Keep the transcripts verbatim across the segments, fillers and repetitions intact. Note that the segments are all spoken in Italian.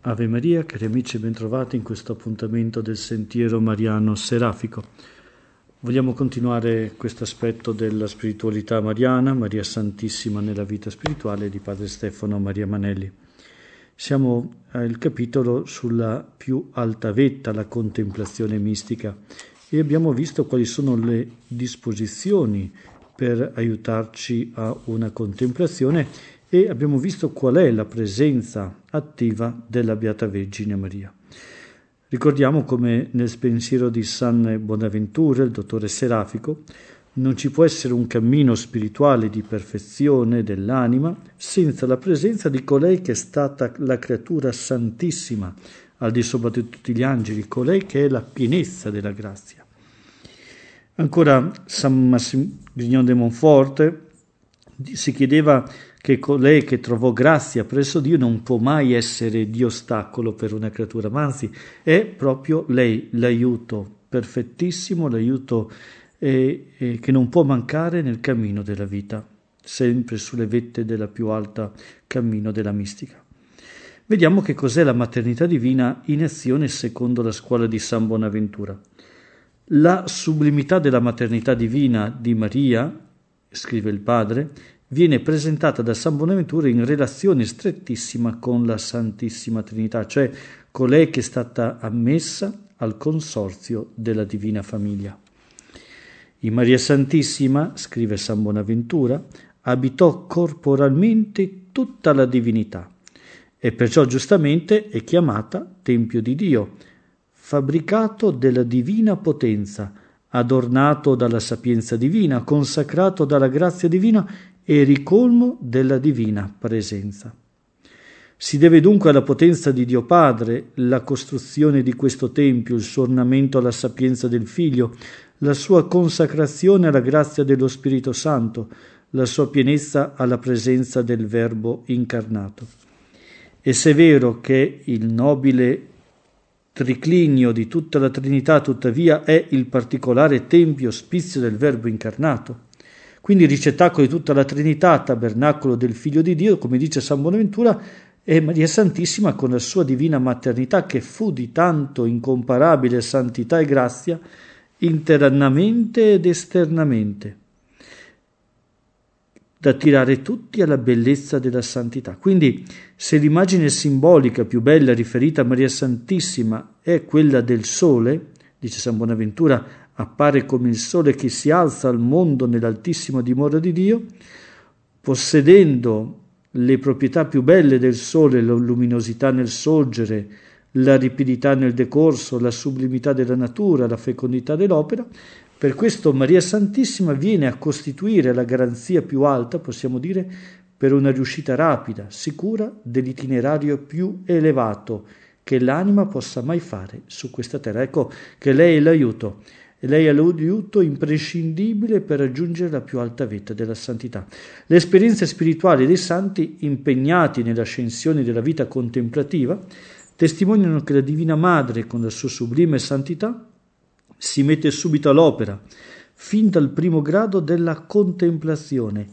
Ave Maria, cari amici, bentrovati in questo appuntamento del Sentiero Mariano Serafico. Vogliamo continuare questo aspetto della spiritualità mariana, Maria Santissima nella vita spirituale di Padre Stefano Maria Manelli. Siamo al capitolo sulla più alta vetta, la contemplazione mistica, e abbiamo visto quali sono le disposizioni per aiutarci a una contemplazione e abbiamo visto qual è la presenza attiva della Beata Vergine Maria. Ricordiamo come nel pensiero di San Bonaventura, il dottore Serafico, non ci può essere un cammino spirituale di perfezione dell'anima senza la presenza di colei che è stata la creatura santissima, al di sopra di tutti gli angeli, colei che è la pienezza della grazia. Ancora San Massimiliano de Montfort si chiedeva che colei che trovò grazia presso Dio non può mai essere di ostacolo per una creatura, ma anzi è proprio lei l'aiuto perfettissimo, l'aiuto eh, eh, che non può mancare nel cammino della vita, sempre sulle vette della più alta cammino della mistica. Vediamo che cos'è la maternità divina in azione secondo la scuola di San Bonaventura. La sublimità della maternità divina di Maria, scrive il padre, viene presentata da San Bonaventura in relazione strettissima con la Santissima Trinità, cioè colei che è stata ammessa al consorzio della Divina Famiglia. In Maria Santissima, scrive San Bonaventura, abitò corporalmente tutta la divinità e perciò giustamente è chiamata Tempio di Dio, fabbricato della divina potenza, adornato dalla sapienza divina, consacrato dalla grazia divina e ricolmo della divina presenza. Si deve dunque alla potenza di Dio Padre la costruzione di questo Tempio, il suo ornamento alla sapienza del Figlio, la sua consacrazione alla grazia dello Spirito Santo, la sua pienezza alla presenza del Verbo incarnato. E se è vero che il nobile triclinio di tutta la Trinità tuttavia è il particolare Tempio ospizio del Verbo incarnato, quindi ricettacolo di tutta la Trinità, tabernacolo del Figlio di Dio, come dice San Bonaventura, è Maria Santissima con la sua divina maternità che fu di tanto incomparabile santità e grazia internamente ed esternamente, da tirare tutti alla bellezza della santità. Quindi se l'immagine simbolica più bella riferita a Maria Santissima è quella del sole, dice San Bonaventura, appare come il sole che si alza al mondo nell'altissima dimora di Dio, possedendo le proprietà più belle del sole, la luminosità nel sorgere, la ripidità nel decorso, la sublimità della natura, la fecondità dell'opera. Per questo Maria Santissima viene a costituire la garanzia più alta, possiamo dire, per una riuscita rapida, sicura dell'itinerario più elevato che l'anima possa mai fare su questa terra. Ecco che lei è l'aiuto. E lei è l'aiuto imprescindibile per raggiungere la più alta vetta della santità. Le esperienze spirituali dei santi impegnati nell'ascensione della vita contemplativa testimoniano che la Divina Madre, con la sua sublime santità, si mette subito all'opera, fin dal primo grado della contemplazione,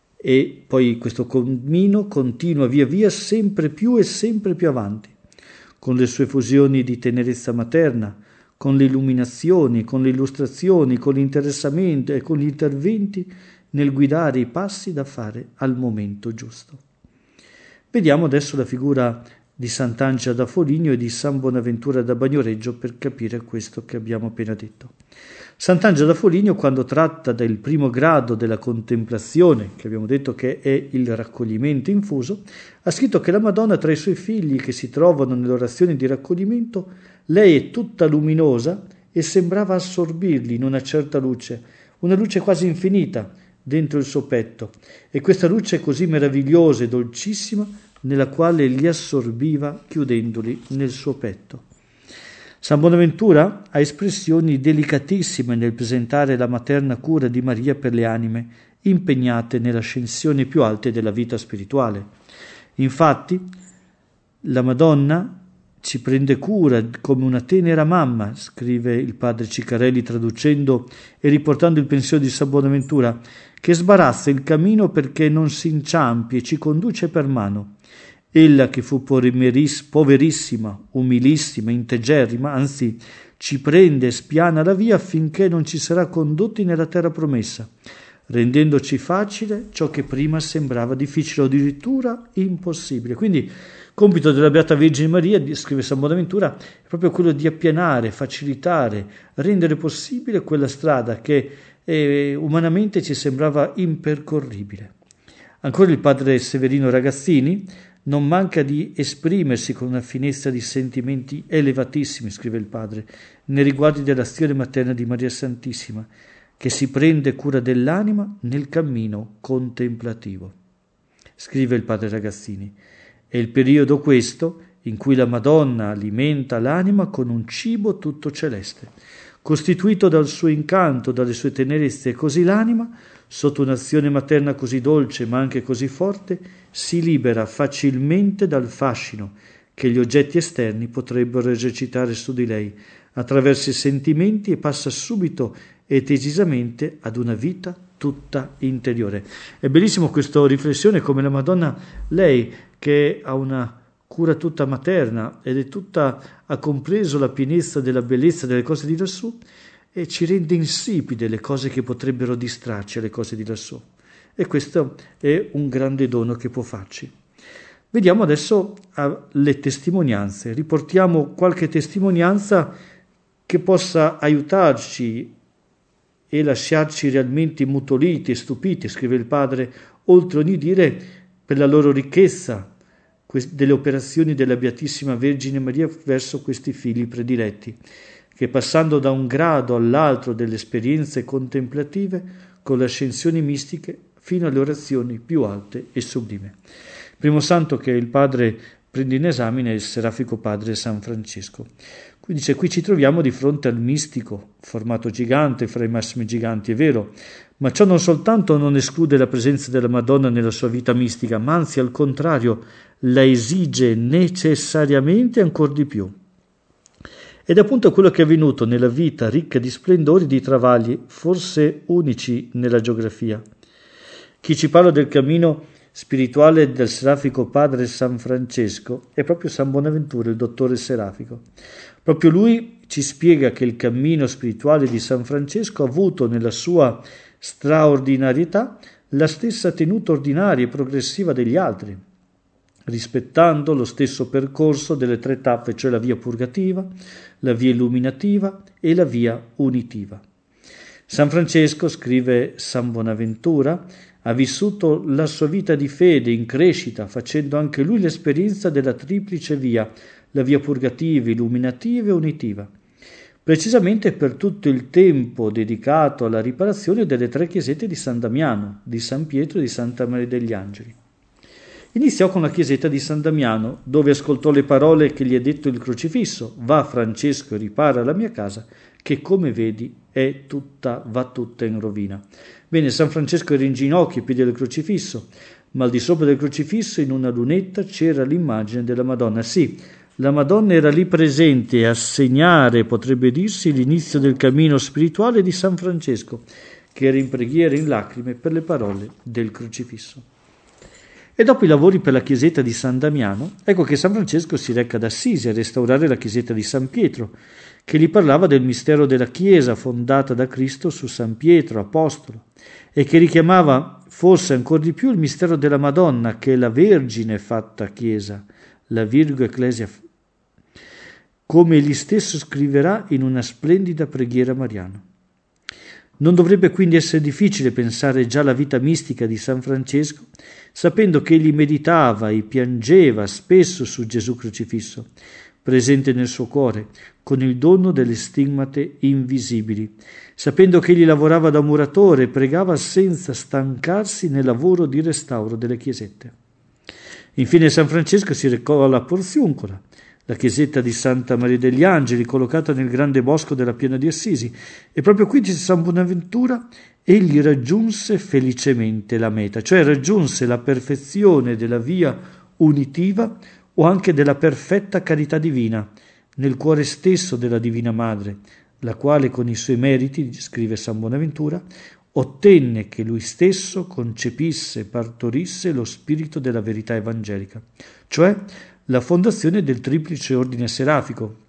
e poi questo cammino continua via via sempre più e sempre più avanti, con le sue fusioni di tenerezza materna, con le illuminazioni, con le illustrazioni, con l'interessamento e con gli interventi nel guidare i passi da fare al momento giusto. Vediamo adesso la figura di Sant'Angela da Foligno e di San Bonaventura da Bagnoregio per capire questo che abbiamo appena detto. Sant'Angela da Foligno, quando tratta del primo grado della contemplazione, che abbiamo detto che è il raccoglimento infuso, ha scritto che la Madonna tra i suoi figli che si trovano nell'orazione di raccoglimento, lei è tutta luminosa e sembrava assorbirli in una certa luce, una luce quasi infinita dentro il suo petto, e questa luce è così meravigliosa e dolcissima nella quale li assorbiva chiudendoli nel suo petto. San Bonaventura ha espressioni delicatissime nel presentare la materna cura di Maria per le anime impegnate nell'ascensione più alte della vita spirituale. Infatti, la Madonna ci prende cura come una tenera mamma, scrive il padre Ciccarelli traducendo e riportando il pensiero di San Bonaventura, che sbarazza il cammino perché non si inciampi e ci conduce per mano, ella che fu poverissima, umilissima, integerrima, anzi ci prende e spiana la via affinché non ci sarà condotti nella terra promessa, rendendoci facile ciò che prima sembrava difficile o addirittura impossibile. Quindi compito della Beata Vergine Maria, scrive San Bonaventura, è proprio quello di appianare, facilitare, rendere possibile quella strada che eh, umanamente ci sembrava impercorribile. Ancora il padre Severino Ragazzini non manca di esprimersi con una finezza di sentimenti elevatissimi, scrive il padre, nei riguardi dell'azione materna di Maria Santissima, che si prende cura dell'anima nel cammino contemplativo. Scrive il padre Ragazzini, è il periodo questo in cui la Madonna alimenta l'anima con un cibo tutto celeste. Costituito dal suo incanto, dalle sue tenerezze, così l'anima, sotto un'azione materna così dolce ma anche così forte, si libera facilmente dal fascino che gli oggetti esterni potrebbero esercitare su di lei, attraverso i sentimenti, e passa subito e decisamente ad una vita tutta interiore. È bellissimo questa riflessione, come la Madonna, lei che ha una cura tutta materna ed è tutta, ha compreso la pienezza della bellezza delle cose di lassù, e ci rende insipide le cose che potrebbero distrarci alle cose di lassù. E questo è un grande dono che può farci. Vediamo adesso le testimonianze. Riportiamo qualche testimonianza che possa aiutarci e lasciarci realmente immutoliti e stupiti, scrive il padre, oltre ogni dire, per la loro ricchezza delle operazioni della Beatissima Vergine Maria verso questi figli prediletti, che passando da un grado all'altro delle esperienze contemplative con le ascensioni mistiche fino alle orazioni più alte e sublime. Il primo santo che il padre prende in esame è il Serafico Padre San Francesco. Qui dice, qui ci troviamo di fronte al mistico, formato gigante fra i massimi giganti, è vero, ma ciò non soltanto non esclude la presenza della Madonna nella sua vita mistica, ma anzi al contrario la esige necessariamente ancor di più. Ed è appunto quello che è avvenuto nella vita ricca di splendori e di travagli, forse unici nella geografia. Chi ci parla del cammino spirituale del Serafico Padre San Francesco è proprio San Bonaventura, il dottore Serafico. Proprio lui ci spiega che il cammino spirituale di San Francesco ha avuto nella sua straordinarietà la stessa tenuta ordinaria e progressiva degli altri, rispettando lo stesso percorso delle tre tappe, cioè la via purgativa, la via illuminativa e la via unitiva. San Francesco, scrive San Bonaventura, ha vissuto la sua vita di fede in crescita, facendo anche lui l'esperienza della triplice via, la via purgativa, illuminativa e unitiva, precisamente per tutto il tempo dedicato alla riparazione delle tre chiesette di San Damiano, di San Pietro e di Santa Maria degli Angeli. Iniziò con la chiesetta di San Damiano, dove ascoltò le parole che gli ha detto il crocifisso: va Francesco e ripara la mia casa, che come vedi è tutta, va tutta in rovina. Bene, San Francesco era in ginocchio ai piedi del crocifisso, ma al di sopra del crocifisso in una lunetta c'era l'immagine della Madonna. Sì, la Madonna era lì presente a segnare, potrebbe dirsi, l'inizio del cammino spirituale di San Francesco, che era in preghiera e in lacrime per le parole del crocifisso. E dopo i lavori per la chiesetta di San Damiano, ecco che San Francesco si reca ad Assisi a restaurare la chiesetta di San Pietro, che gli parlava del mistero della Chiesa fondata da Cristo su San Pietro, apostolo, e che richiamava forse ancora di più il mistero della Madonna, che è la Vergine fatta Chiesa, la Virgo Ecclesia, come egli stesso scriverà in una splendida preghiera mariana. Non dovrebbe quindi essere difficile pensare già alla vita mistica di San Francesco, sapendo che egli meditava e piangeva spesso su Gesù crocifisso, presente nel suo cuore, con il dono delle stigmate invisibili, sapendo che egli lavorava da muratore e pregava senza stancarsi nel lavoro di restauro delle chiesette. Infine San Francesco si recò alla Porziuncola, la chiesetta di Santa Maria degli Angeli, collocata nel grande bosco della Piana di Assisi, e proprio qui dice San Bonaventura, egli raggiunse felicemente la meta, cioè raggiunse la perfezione della via unitiva o anche della perfetta carità divina, nel cuore stesso della Divina Madre, la quale con i suoi meriti, scrive San Bonaventura, ottenne che lui stesso concepisse e partorisse lo spirito della verità evangelica, cioè la fondazione del triplice ordine serafico.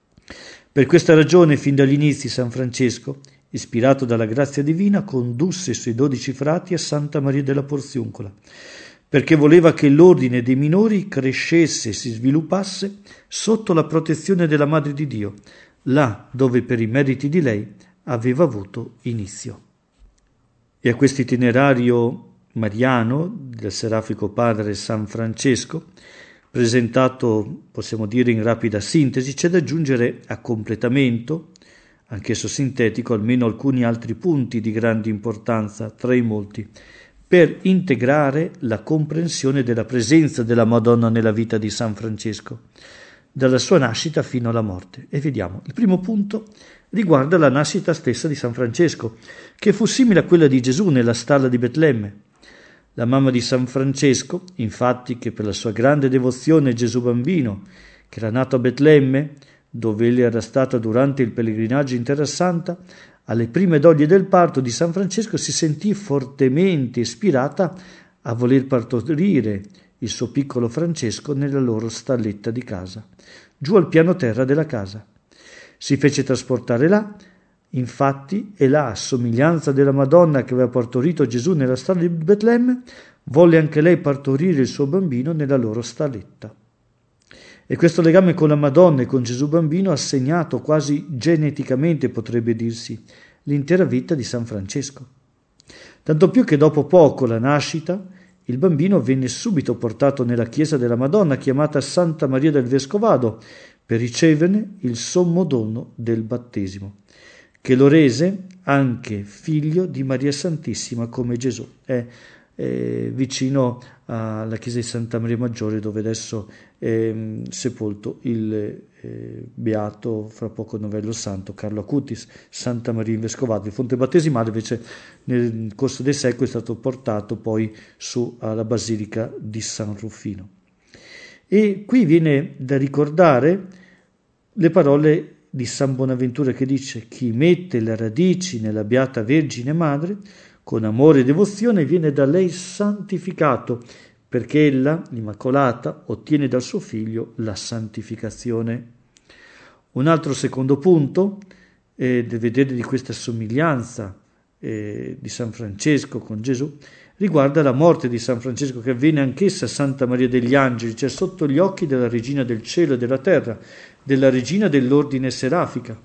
Per questa ragione, fin dagli inizi, San Francesco, ispirato dalla grazia divina, condusse i suoi dodici frati a Santa Maria della Porziuncola, perché voleva che l'ordine dei minori crescesse e si sviluppasse sotto la protezione della Madre di Dio, là dove per i meriti di lei aveva avuto inizio. E a questo itinerario mariano del Serafico Padre San Francesco, presentato, possiamo dire in rapida sintesi, c'è da aggiungere a completamento, anch'esso sintetico, almeno alcuni altri punti di grande importanza, tra i molti, per integrare la comprensione della presenza della Madonna nella vita di San Francesco, dalla sua nascita fino alla morte. E vediamo, il primo punto riguarda la nascita stessa di San Francesco, che fu simile a quella di Gesù nella stalla di Betlemme. La mamma di San Francesco, infatti, che per la sua grande devozione a Gesù bambino, che era nato a Betlemme, dove egli era stata durante il pellegrinaggio in Terra Santa, alle prime doglie del parto di San Francesco si sentì fortemente ispirata a voler partorire il suo piccolo Francesco nella loro stalletta di casa, giù al piano terra della casa. Si fece trasportare là, infatti, e là, a somiglianza della Madonna che aveva partorito Gesù nella stalla di Betlemme, volle anche lei partorire il suo bambino nella loro stalletta. E questo legame con la Madonna e con Gesù bambino ha segnato quasi geneticamente, potrebbe dirsi, l'intera vita di San Francesco. Tanto più che dopo poco la nascita, il bambino venne subito portato nella chiesa della Madonna, chiamata Santa Maria del Vescovado, per riceverne il sommo dono del battesimo, che lo rese anche figlio di Maria Santissima come Gesù. È, è vicino alla chiesa di Santa Maria Maggiore, dove adesso è sepolto il eh, beato, fra poco novello santo, Carlo Acutis. Santa Maria in Vescovado. Il fonte battesimale invece nel corso dei secoli è stato portato poi su alla Basilica di San Rufino. E qui viene da ricordare le parole di San Bonaventura, che dice: chi mette le radici nella Beata Vergine Madre con amore e devozione viene da lei santificato, perché ella, l'Immacolata, ottiene dal suo figlio la santificazione. Un altro secondo punto eh, da vedere di questa somiglianza eh, di San Francesco con Gesù riguarda la morte di San Francesco, che avvenne anch'essa a Santa Maria degli Angeli, cioè sotto gli occhi della Regina del Cielo e della Terra, della Regina dell'Ordine Serafica.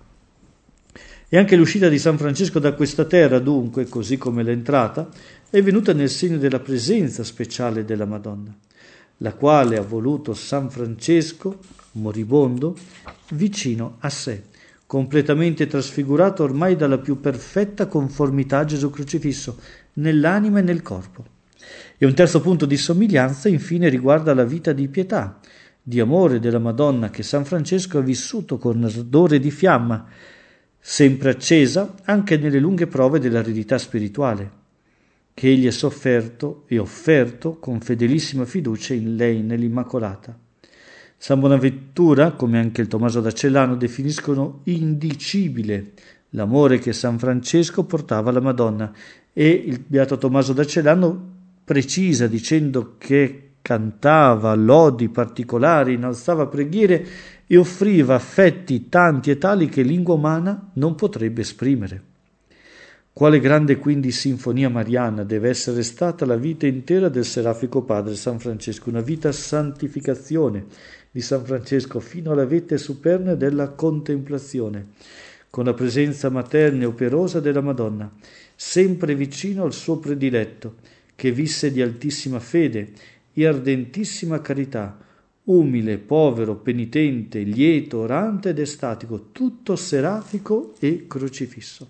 E anche l'uscita di San Francesco da questa terra, dunque, così come l'entrata, è venuta nel segno della presenza speciale della Madonna, la quale ha voluto San Francesco, moribondo, vicino a sé, completamente trasfigurato ormai dalla più perfetta conformità a Gesù crocifisso, nell'anima e nel corpo. E un terzo punto di somiglianza, infine, riguarda la vita di pietà, di amore della Madonna, che San Francesco ha vissuto con ardore di fiamma, sempre accesa anche nelle lunghe prove dell'eredità spirituale, che egli ha sofferto e offerto con fedelissima fiducia in lei, nell'Immacolata. San Bonaventura, come anche il Tommaso da Celano, definiscono indicibile l'amore che San Francesco portava alla Madonna, e il beato Tommaso da Celano precisa dicendo che cantava lodi particolari, innalzava preghiere e offriva affetti tanti e tali che lingua umana non potrebbe esprimere. Quale grande quindi sinfonia mariana deve essere stata la vita intera del Serafico Padre San Francesco, una vita santificazione di San Francesco fino alla vette superna della contemplazione, con la presenza materna e operosa della Madonna, sempre vicino al suo prediletto, che visse di altissima fede e ardentissima carità, umile, povero, penitente, lieto, orante ed estatico, tutto serafico e crocifisso.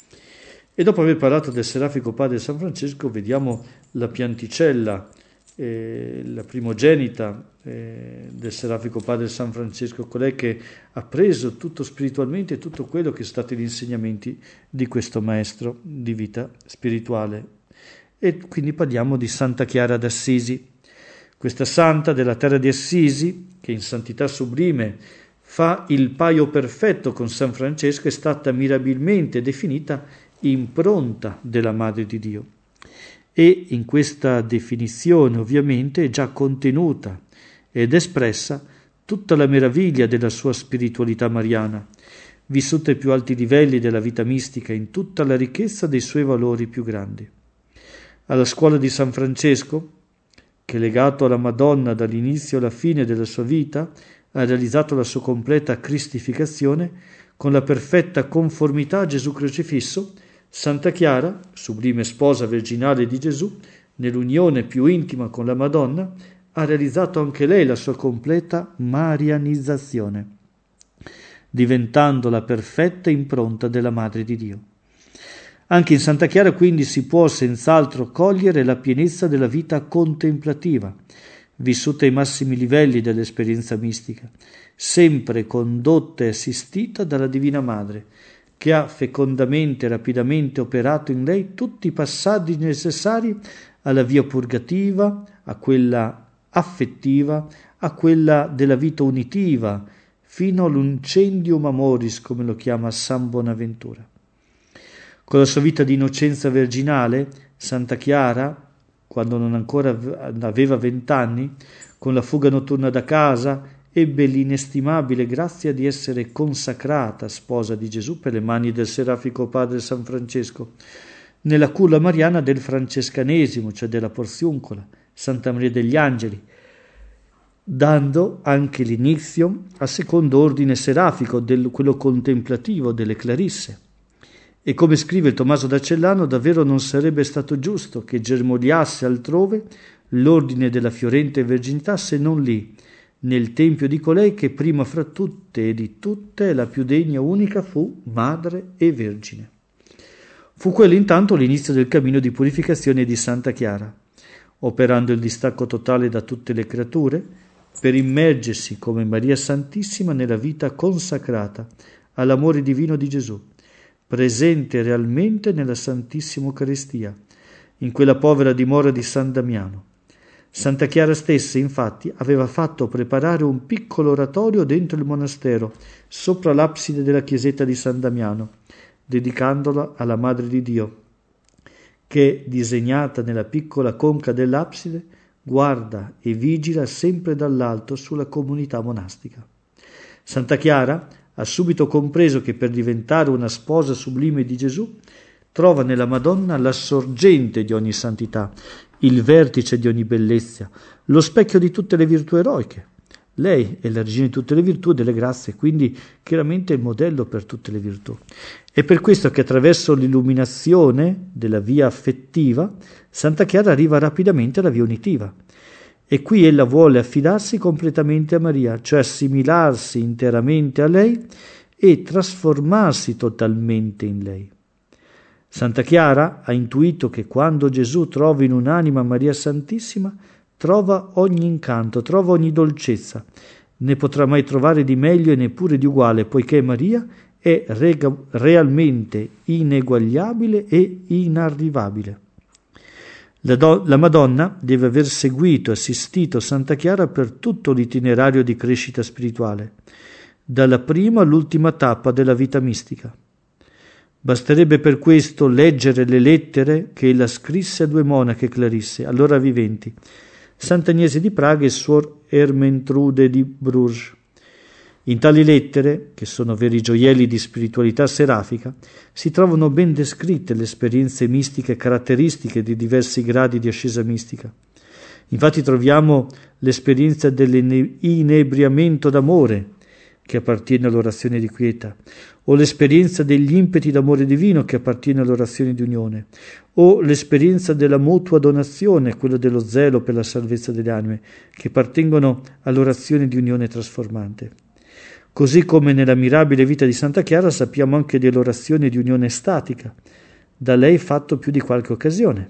E dopo aver parlato del Serafico Padre San Francesco, vediamo la pianticella, eh, la primogenita eh, del Serafico Padre San Francesco, colei che ha preso tutto spiritualmente tutto quello che sono stati gli insegnamenti di questo maestro di vita spirituale. E quindi parliamo di Santa Chiara d'Assisi. Questa santa della terra di Assisi, che in santità sublime fa il paio perfetto con San Francesco, è stata mirabilmente definita impronta della Madre di Dio. E in questa definizione ovviamente è già contenuta ed espressa tutta la meraviglia della sua spiritualità mariana, vissuta ai più alti livelli della vita mistica in tutta la ricchezza dei suoi valori più grandi. Alla scuola di San Francesco, che legato alla Madonna dall'inizio alla fine della sua vita, ha realizzato la sua completa cristificazione con la perfetta conformità a Gesù crocifisso, Santa Chiara, sublime sposa virginale di Gesù, nell'unione più intima con la Madonna, ha realizzato anche lei la sua completa marianizzazione, diventando la perfetta impronta della Madre di Dio. Anche in Santa Chiara quindi si può senz'altro cogliere la pienezza della vita contemplativa, vissuta ai massimi livelli dell'esperienza mistica, sempre condotta e assistita dalla Divina Madre, che ha fecondamente e rapidamente operato in lei tutti i passaggi necessari alla via purgativa, a quella affettiva, a quella della vita unitiva, fino all'uncendium amoris, come lo chiama San Bonaventura. Con la sua vita di innocenza virginale, Santa Chiara, quando non ancora aveva vent'anni, con la fuga notturna da casa, ebbe l'inestimabile grazia di essere consacrata sposa di Gesù per le mani del serafico padre San Francesco, nella culla mariana del francescanesimo, cioè della Porziuncola, Santa Maria degli Angeli, dando anche l'inizio al secondo ordine serafico, del, quello contemplativo delle Clarisse. E come scrive il Tommaso da Cellano, davvero non sarebbe stato giusto che germogliasse altrove l'ordine della fiorente verginità se non lì, nel tempio di colei che prima fra tutte e di tutte la più degna unica fu madre e vergine. Fu quello intanto l'inizio del cammino di purificazione di Santa Chiara, operando il distacco totale da tutte le creature per immergersi come Maria Santissima nella vita consacrata all'amore divino di Gesù, presente realmente nella Santissima Eucaristia, in quella povera dimora di San Damiano. Santa Chiara stessa, infatti, aveva fatto preparare un piccolo oratorio dentro il monastero, sopra l'abside della chiesetta di San Damiano, dedicandola alla Madre di Dio, che, disegnata nella piccola conca dell'abside, guarda e vigila sempre dall'alto sulla comunità monastica. Santa Chiara ha subito compreso che per diventare una sposa sublime di Gesù trova nella Madonna la sorgente di ogni santità, il vertice di ogni bellezza, lo specchio di tutte le virtù eroiche. Lei è la regina di tutte le virtù e delle grazie, quindi chiaramente il modello per tutte le virtù. È per questo che attraverso l'illuminazione della via affettiva, Santa Chiara arriva rapidamente alla via unitiva. E qui ella vuole affidarsi completamente a Maria, cioè assimilarsi interamente a lei e trasformarsi totalmente in lei. Santa Chiara ha intuito che quando Gesù trova in un'anima Maria Santissima, trova ogni incanto, trova ogni dolcezza, ne potrà mai trovare di meglio e neppure di uguale, poiché Maria è rega- realmente ineguagliabile e inarrivabile. La, do- la Madonna deve aver seguito e assistito Santa Chiara per tutto l'itinerario di crescita spirituale, dalla prima all'ultima tappa della vita mistica. Basterebbe per questo leggere le lettere che ella scrisse a due monache clarisse, allora viventi, Sant'Agnese di Praga e Suor Ermentrude di Bruges. In tali lettere, che sono veri gioielli di spiritualità serafica, si trovano ben descritte le esperienze mistiche caratteristiche di diversi gradi di ascesa mistica. Infatti troviamo l'esperienza dell'inebriamento d'amore, che appartiene all'orazione di quieta, o l'esperienza degli impeti d'amore divino, che appartiene all'orazione di unione, o l'esperienza della mutua donazione, quella dello zelo per la salvezza delle anime, che appartengono all'orazione di unione trasformante. Così come nella mirabile vita di Santa Chiara sappiamo anche dell'orazione di unione estatica, da lei fatto più di qualche occasione.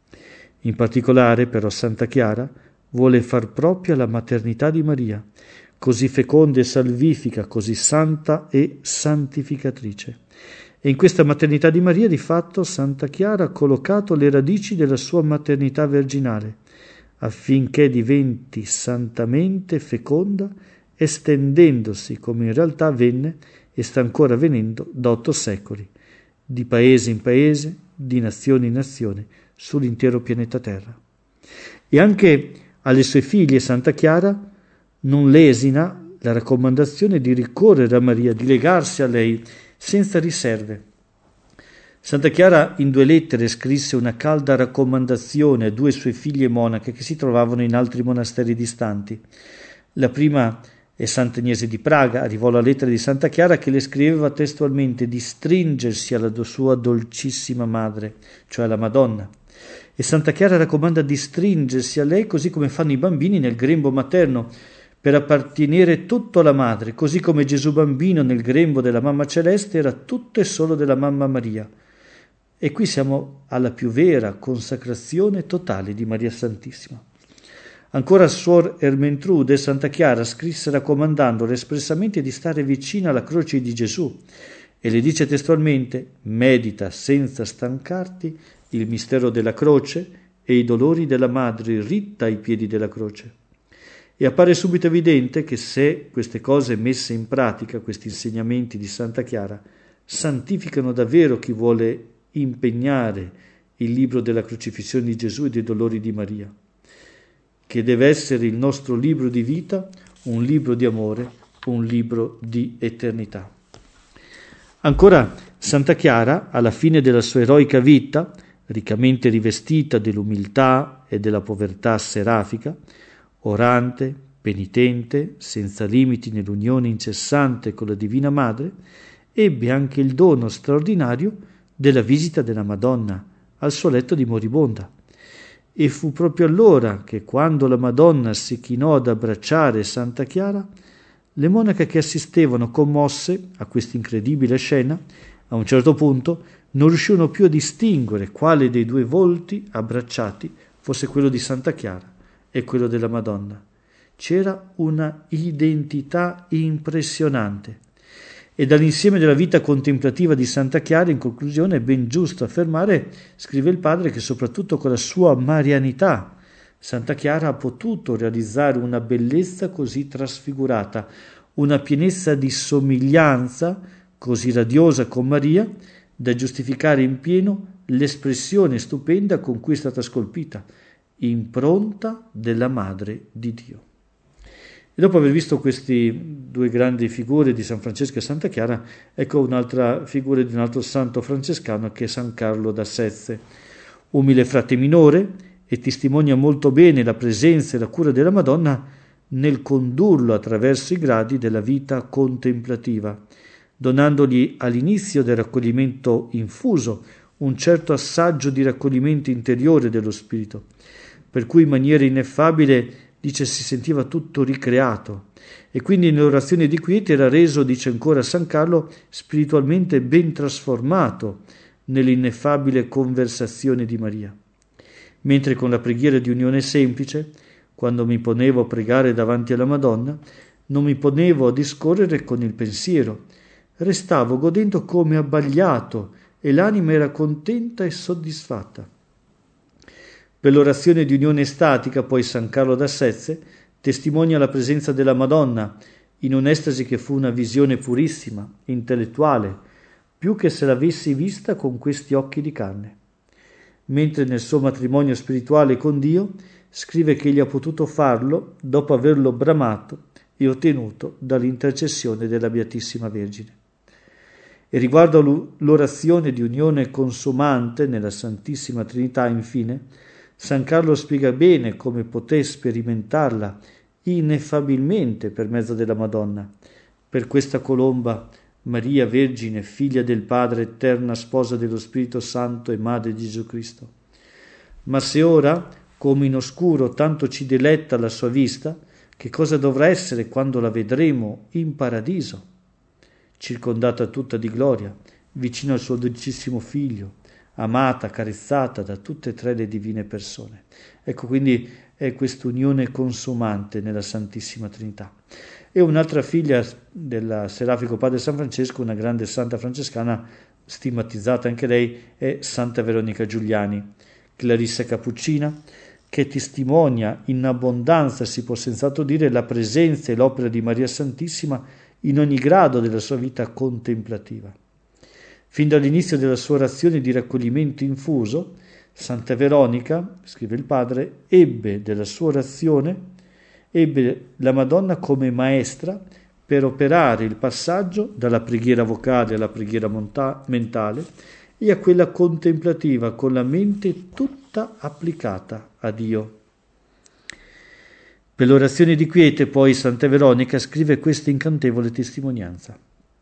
In particolare, però, Santa Chiara vuole far propria la maternità di Maria, così feconda e salvifica, così santa e santificatrice. E in questa maternità di Maria, di fatto, Santa Chiara ha collocato le radici della sua maternità virginale, affinché diventi santamente feconda, estendendosi come in realtà avvenne e sta ancora avvenendo da otto secoli, di paese in paese, di nazione in nazione, sull'intero pianeta Terra. E anche alle sue figlie Santa Chiara non lesina la raccomandazione di ricorrere a Maria, di legarsi a lei senza riserve. Santa Chiara in due lettere scrisse una calda raccomandazione a due sue figlie monache che si trovavano in altri monasteri distanti. La prima è Sant'Agnese di Praga, arrivò la lettera di Santa Chiara che le scriveva testualmente di stringersi alla sua dolcissima madre, cioè alla Madonna. E Santa Chiara raccomanda di stringersi a lei così come fanno i bambini nel grembo materno, per appartenere tutto alla madre, così come Gesù bambino nel grembo della mamma celeste era tutto e solo della mamma Maria. E qui siamo alla più vera consacrazione totale di Maria Santissima. Ancora Suor Ermentrude, Santa Chiara scrisse raccomandandole espressamente di stare vicina alla croce di Gesù e le dice testualmente: medita senza stancarti il mistero della croce e i dolori della madre ritta ai piedi della croce. E appare subito evidente che se queste cose messe in pratica, questi insegnamenti di Santa Chiara, santificano davvero chi vuole impegnare il libro della crocifissione di Gesù e dei dolori di Maria, che deve essere il nostro libro di vita, un libro di amore, un libro di eternità. Ancora Santa Chiara, alla fine della sua eroica vita, riccamente rivestita dell'umiltà e della povertà serafica, orante, penitente, senza limiti nell'unione incessante con la Divina Madre, ebbe anche il dono straordinario della visita della Madonna al suo letto di moribonda. E fu proprio allora che, quando la Madonna si chinò ad abbracciare Santa Chiara, le monache che assistevano commosse a questa incredibile scena, a un certo punto non riuscivano più a distinguere quale dei due volti abbracciati fosse quello di Santa Chiara e quello della Madonna. C'era una identità impressionante. E dall'insieme della vita contemplativa di Santa Chiara, in conclusione, è ben giusto affermare, scrive il padre, che soprattutto con la sua marianità Santa Chiara ha potuto realizzare una bellezza così trasfigurata, una pienezza di somiglianza così radiosa con Maria, da giustificare in pieno l'espressione stupenda con cui è stata scolpita, impronta della Madre di Dio. E dopo aver visto queste due grandi figure di San Francesco e Santa Chiara, ecco un'altra figura di un altro santo francescano che è San Carlo d'Assezze, umile frate minore, e testimonia molto bene la presenza e la cura della Madonna nel condurlo attraverso i gradi della vita contemplativa, donandogli all'inizio del raccoglimento infuso un certo assaggio di raccoglimento interiore dello spirito, per cui in maniera ineffabile dice si sentiva tutto ricreato e quindi nell'orazione di quiete era reso, dice ancora San Carlo, spiritualmente ben trasformato nell'ineffabile conversazione di Maria. Mentre con la preghiera di unione semplice, quando mi ponevo a pregare davanti alla Madonna, non mi ponevo a discorrere con il pensiero, restavo godendo come abbagliato e l'anima era contenta e soddisfatta. Per l'orazione di unione estatica, poi San Carlo d'Assezze testimonia la presenza della Madonna in un'estasi che fu una visione purissima, intellettuale, più che se l'avessi vista con questi occhi di carne. Mentre nel suo matrimonio spirituale con Dio scrive che egli ha potuto farlo dopo averlo bramato e ottenuto dall'intercessione della Beatissima Vergine. E riguardo l'orazione di unione consumante nella Santissima Trinità, infine, San Carlo spiega bene come poté sperimentarla ineffabilmente per mezzo della Madonna, per questa colomba Maria Vergine, figlia del Padre, eterna sposa dello Spirito Santo e madre di Gesù Cristo. Ma se ora, come in oscuro, tanto ci diletta la sua vista, che cosa dovrà essere quando la vedremo in paradiso, circondata tutta di gloria, vicino al suo dolcissimo Figlio, amata, carezzata da tutte e tre le divine persone. Ecco, quindi è quest'unione consumante nella Santissima Trinità. E un'altra figlia del Serafico Padre San Francesco, una grande santa francescana, stigmatizzata anche lei, è Santa Veronica Giuliani, clarissa cappuccina, che testimonia in abbondanza, si può senz'altro dire, la presenza e l'opera di Maria Santissima in ogni grado della sua vita contemplativa. Fin dall'inizio della sua orazione di raccoglimento infuso, Santa Veronica, scrive il padre, ebbe della sua orazione, ebbe la Madonna come maestra per operare il passaggio dalla preghiera vocale alla preghiera monta- mentale e a quella contemplativa con la mente tutta applicata a Dio. Per l'orazione di quiete poi Santa Veronica scrive questa incantevole testimonianza.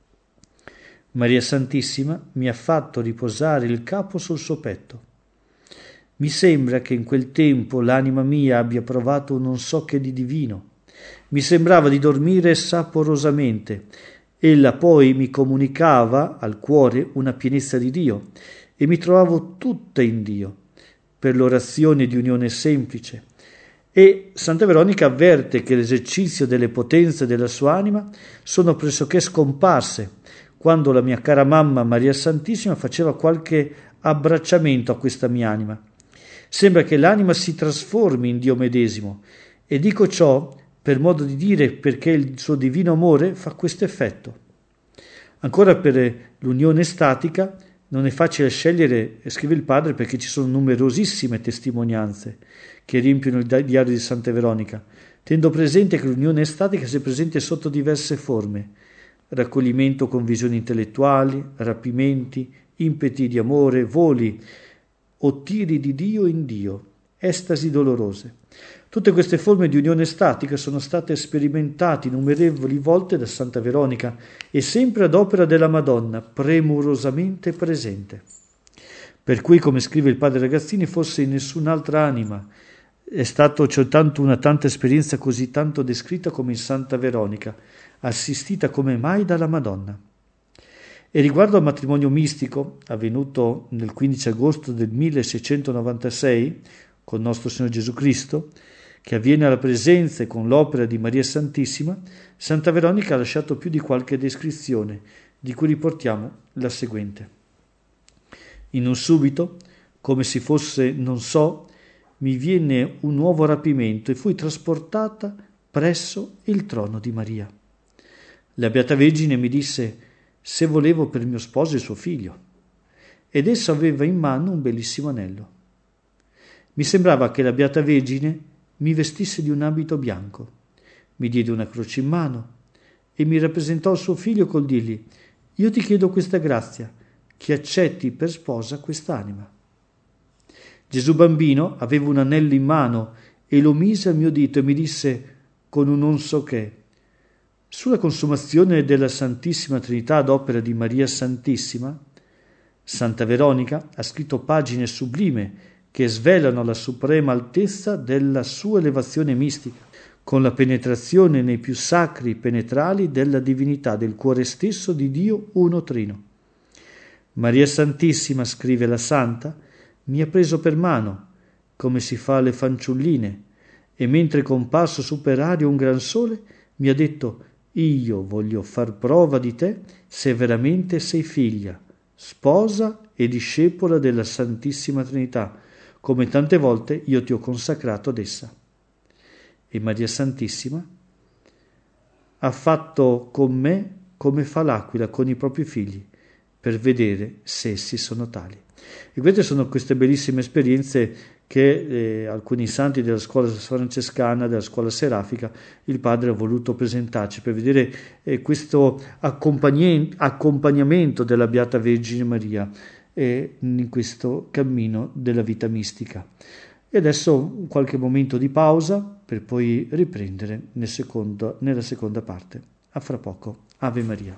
Maria Santissima mi ha fatto riposare il capo sul suo petto. Mi sembra che in quel tempo l'anima mia abbia provato non so che di divino. Mi sembrava di dormire saporosamente. Ella poi mi comunicava al cuore una pienezza di Dio e mi trovavo tutta in Dio per l'orazione di unione semplice. E Santa Veronica avverte che l'esercizio delle potenze della sua anima sono pressoché scomparse quando la mia cara mamma Maria Santissima faceva qualche abbracciamento a questa mia anima. Sembra che l'anima si trasformi in Dio medesimo, e dico ciò per modo di dire perché il suo divino amore fa questo effetto. Ancora per l'unione statica non è facile scegliere, scrive il padre, perché ci sono numerosissime testimonianze che riempiono il diario di Santa Veronica, tenendo presente che l'unione statica si presenta sotto diverse forme: raccoglimento con visioni intellettuali, rapimenti, impeti di amore, voli o tiri di Dio in Dio, estasi dolorose. Tutte queste forme di unione statica sono state sperimentate innumerevoli volte da Santa Veronica e sempre ad opera della Madonna, premurosamente presente. Per cui, come scrive il padre Ragazzini, forse in nessun'altra anima è stata c'è tanto una tanta esperienza così tanto descritta come in Santa Veronica, assistita come mai dalla Madonna. E riguardo al matrimonio mistico, avvenuto nel quindici agosto del milleseicentonovantasei con nostro Signore Gesù Cristo, che avviene alla presenza e con l'opera di Maria Santissima, Santa Veronica ha lasciato più di qualche descrizione, di cui riportiamo la seguente. In un subito, come se fosse non so, mi viene un nuovo rapimento e fui trasportata presso il trono di Maria. La Beata Vergine mi disse se volevo per mio sposo il suo figlio, ed essa aveva in mano un bellissimo anello. Mi sembrava che la Beata Vergine mi vestisse di un abito bianco, mi diede una croce in mano e mi rappresentò il suo figlio col dirgli: io ti chiedo questa grazia, che accetti per sposa quest'anima. Gesù bambino aveva un anello in mano e lo mise al mio dito e mi disse con un non so che: sulla consumazione della Santissima Trinità ad opera di Maria Santissima, Santa Veronica ha scritto pagine sublime che svelano la suprema altezza della sua elevazione mistica, con la penetrazione nei più sacri penetrali della divinità del cuore stesso di Dio uno trino. Maria Santissima, scrive la Santa, mi ha preso per mano, come si fa alle fanciulline, e mentre è comparso su per aria un gran sole, mi ha detto: io voglio far prova di te se veramente sei figlia, sposa e discepola della Santissima Trinità, come tante volte io ti ho consacrato ad essa. E Maria Santissima ha fatto con me come fa l'aquila con i propri figli, per vedere se essi sono tali. E queste sono queste bellissime esperienze che eh, alcuni santi della scuola francescana, della scuola serafica, il padre ha voluto presentarci per vedere eh, questo accompagnamento della Beata Vergine Maria e in questo cammino della vita mistica. E adesso qualche momento di pausa per poi riprendere nel secondo, nella seconda parte. A fra poco. Ave Maria.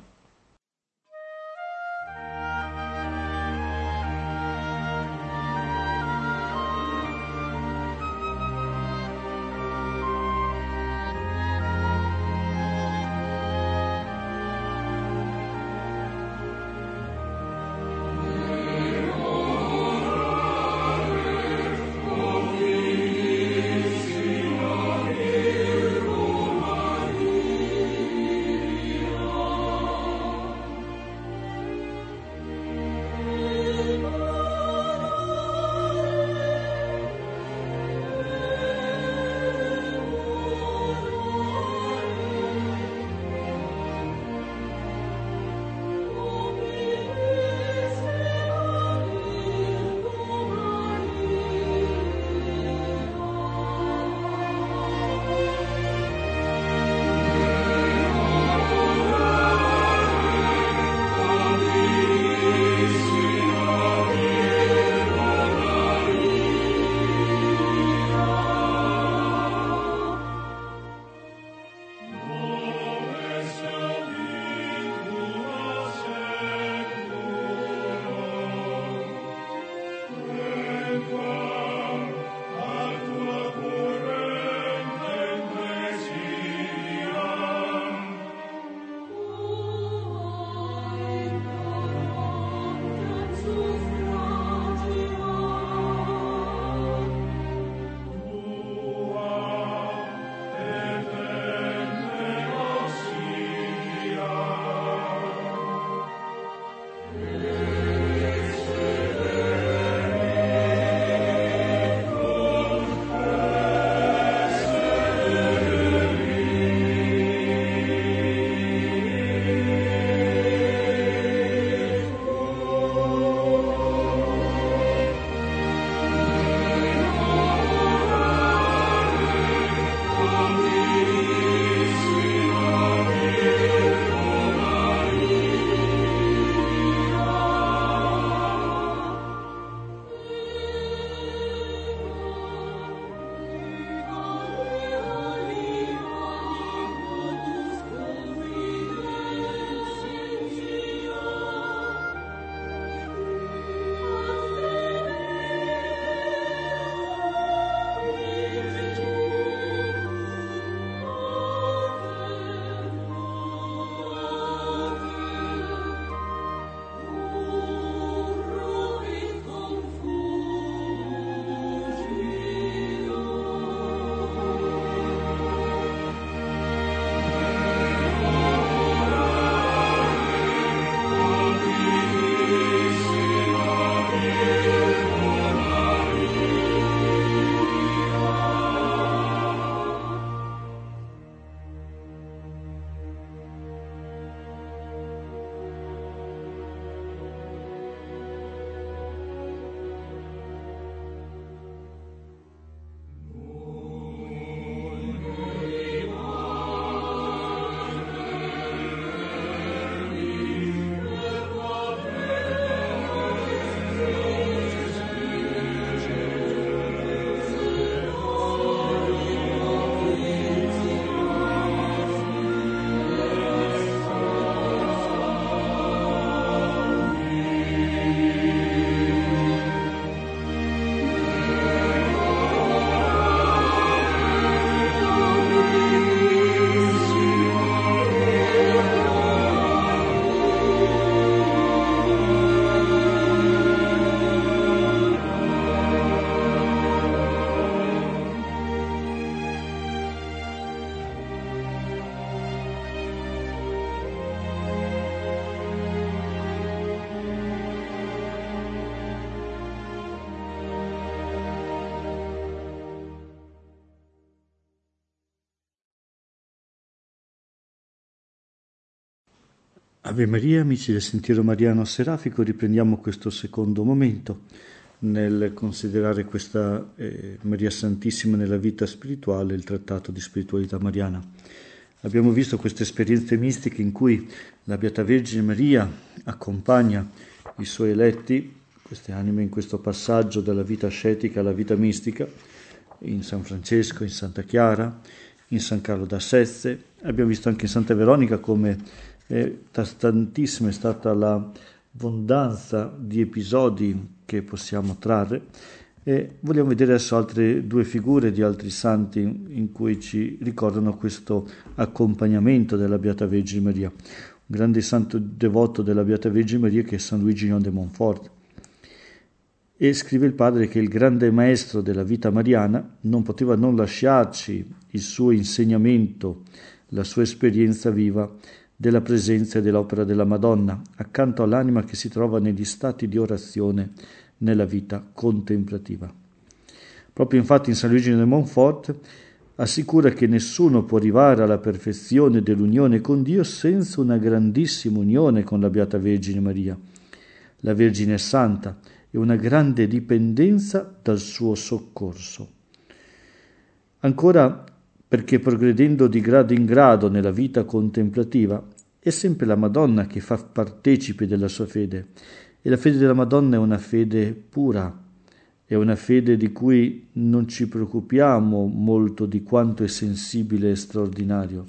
Ave Maria, amici del Sentiero Mariano Serafico, riprendiamo questo secondo momento nel considerare questa eh, Maria Santissima nella vita spirituale, il trattato di spiritualità mariana. Abbiamo visto queste esperienze mistiche in cui la Beata Vergine Maria accompagna i suoi eletti, queste anime, in questo passaggio dalla vita ascetica alla vita mistica, in San Francesco, in Santa Chiara, in San Carlo d'Assise. Abbiamo visto anche in Santa Veronica come è tantissima è stata l'abbondanza di episodi che possiamo trarre, e vogliamo vedere adesso altre due figure di altri santi in cui ci ricordano questo accompagnamento della Beata Vergine Maria. Un grande santo devoto della Beata Vergine Maria che è San Luigi de Montfort. E scrive il padre che il grande maestro della vita mariana non poteva non lasciarci il suo insegnamento, la sua esperienza viva della presenza e dell'opera della Madonna, accanto all'anima che si trova negli stati di orazione nella vita contemplativa. Proprio infatti in San Luigi de Montfort assicura che nessuno può arrivare alla perfezione dell'unione con Dio senza una grandissima unione con la Beata Vergine Maria. La Vergine è santa e una grande dipendenza dal suo soccorso. Ancora, perché progredendo di grado in grado nella vita contemplativa è sempre la Madonna che fa partecipe della sua fede, e la fede della Madonna è una fede pura, è una fede di cui non ci preoccupiamo molto di quanto è sensibile e straordinario.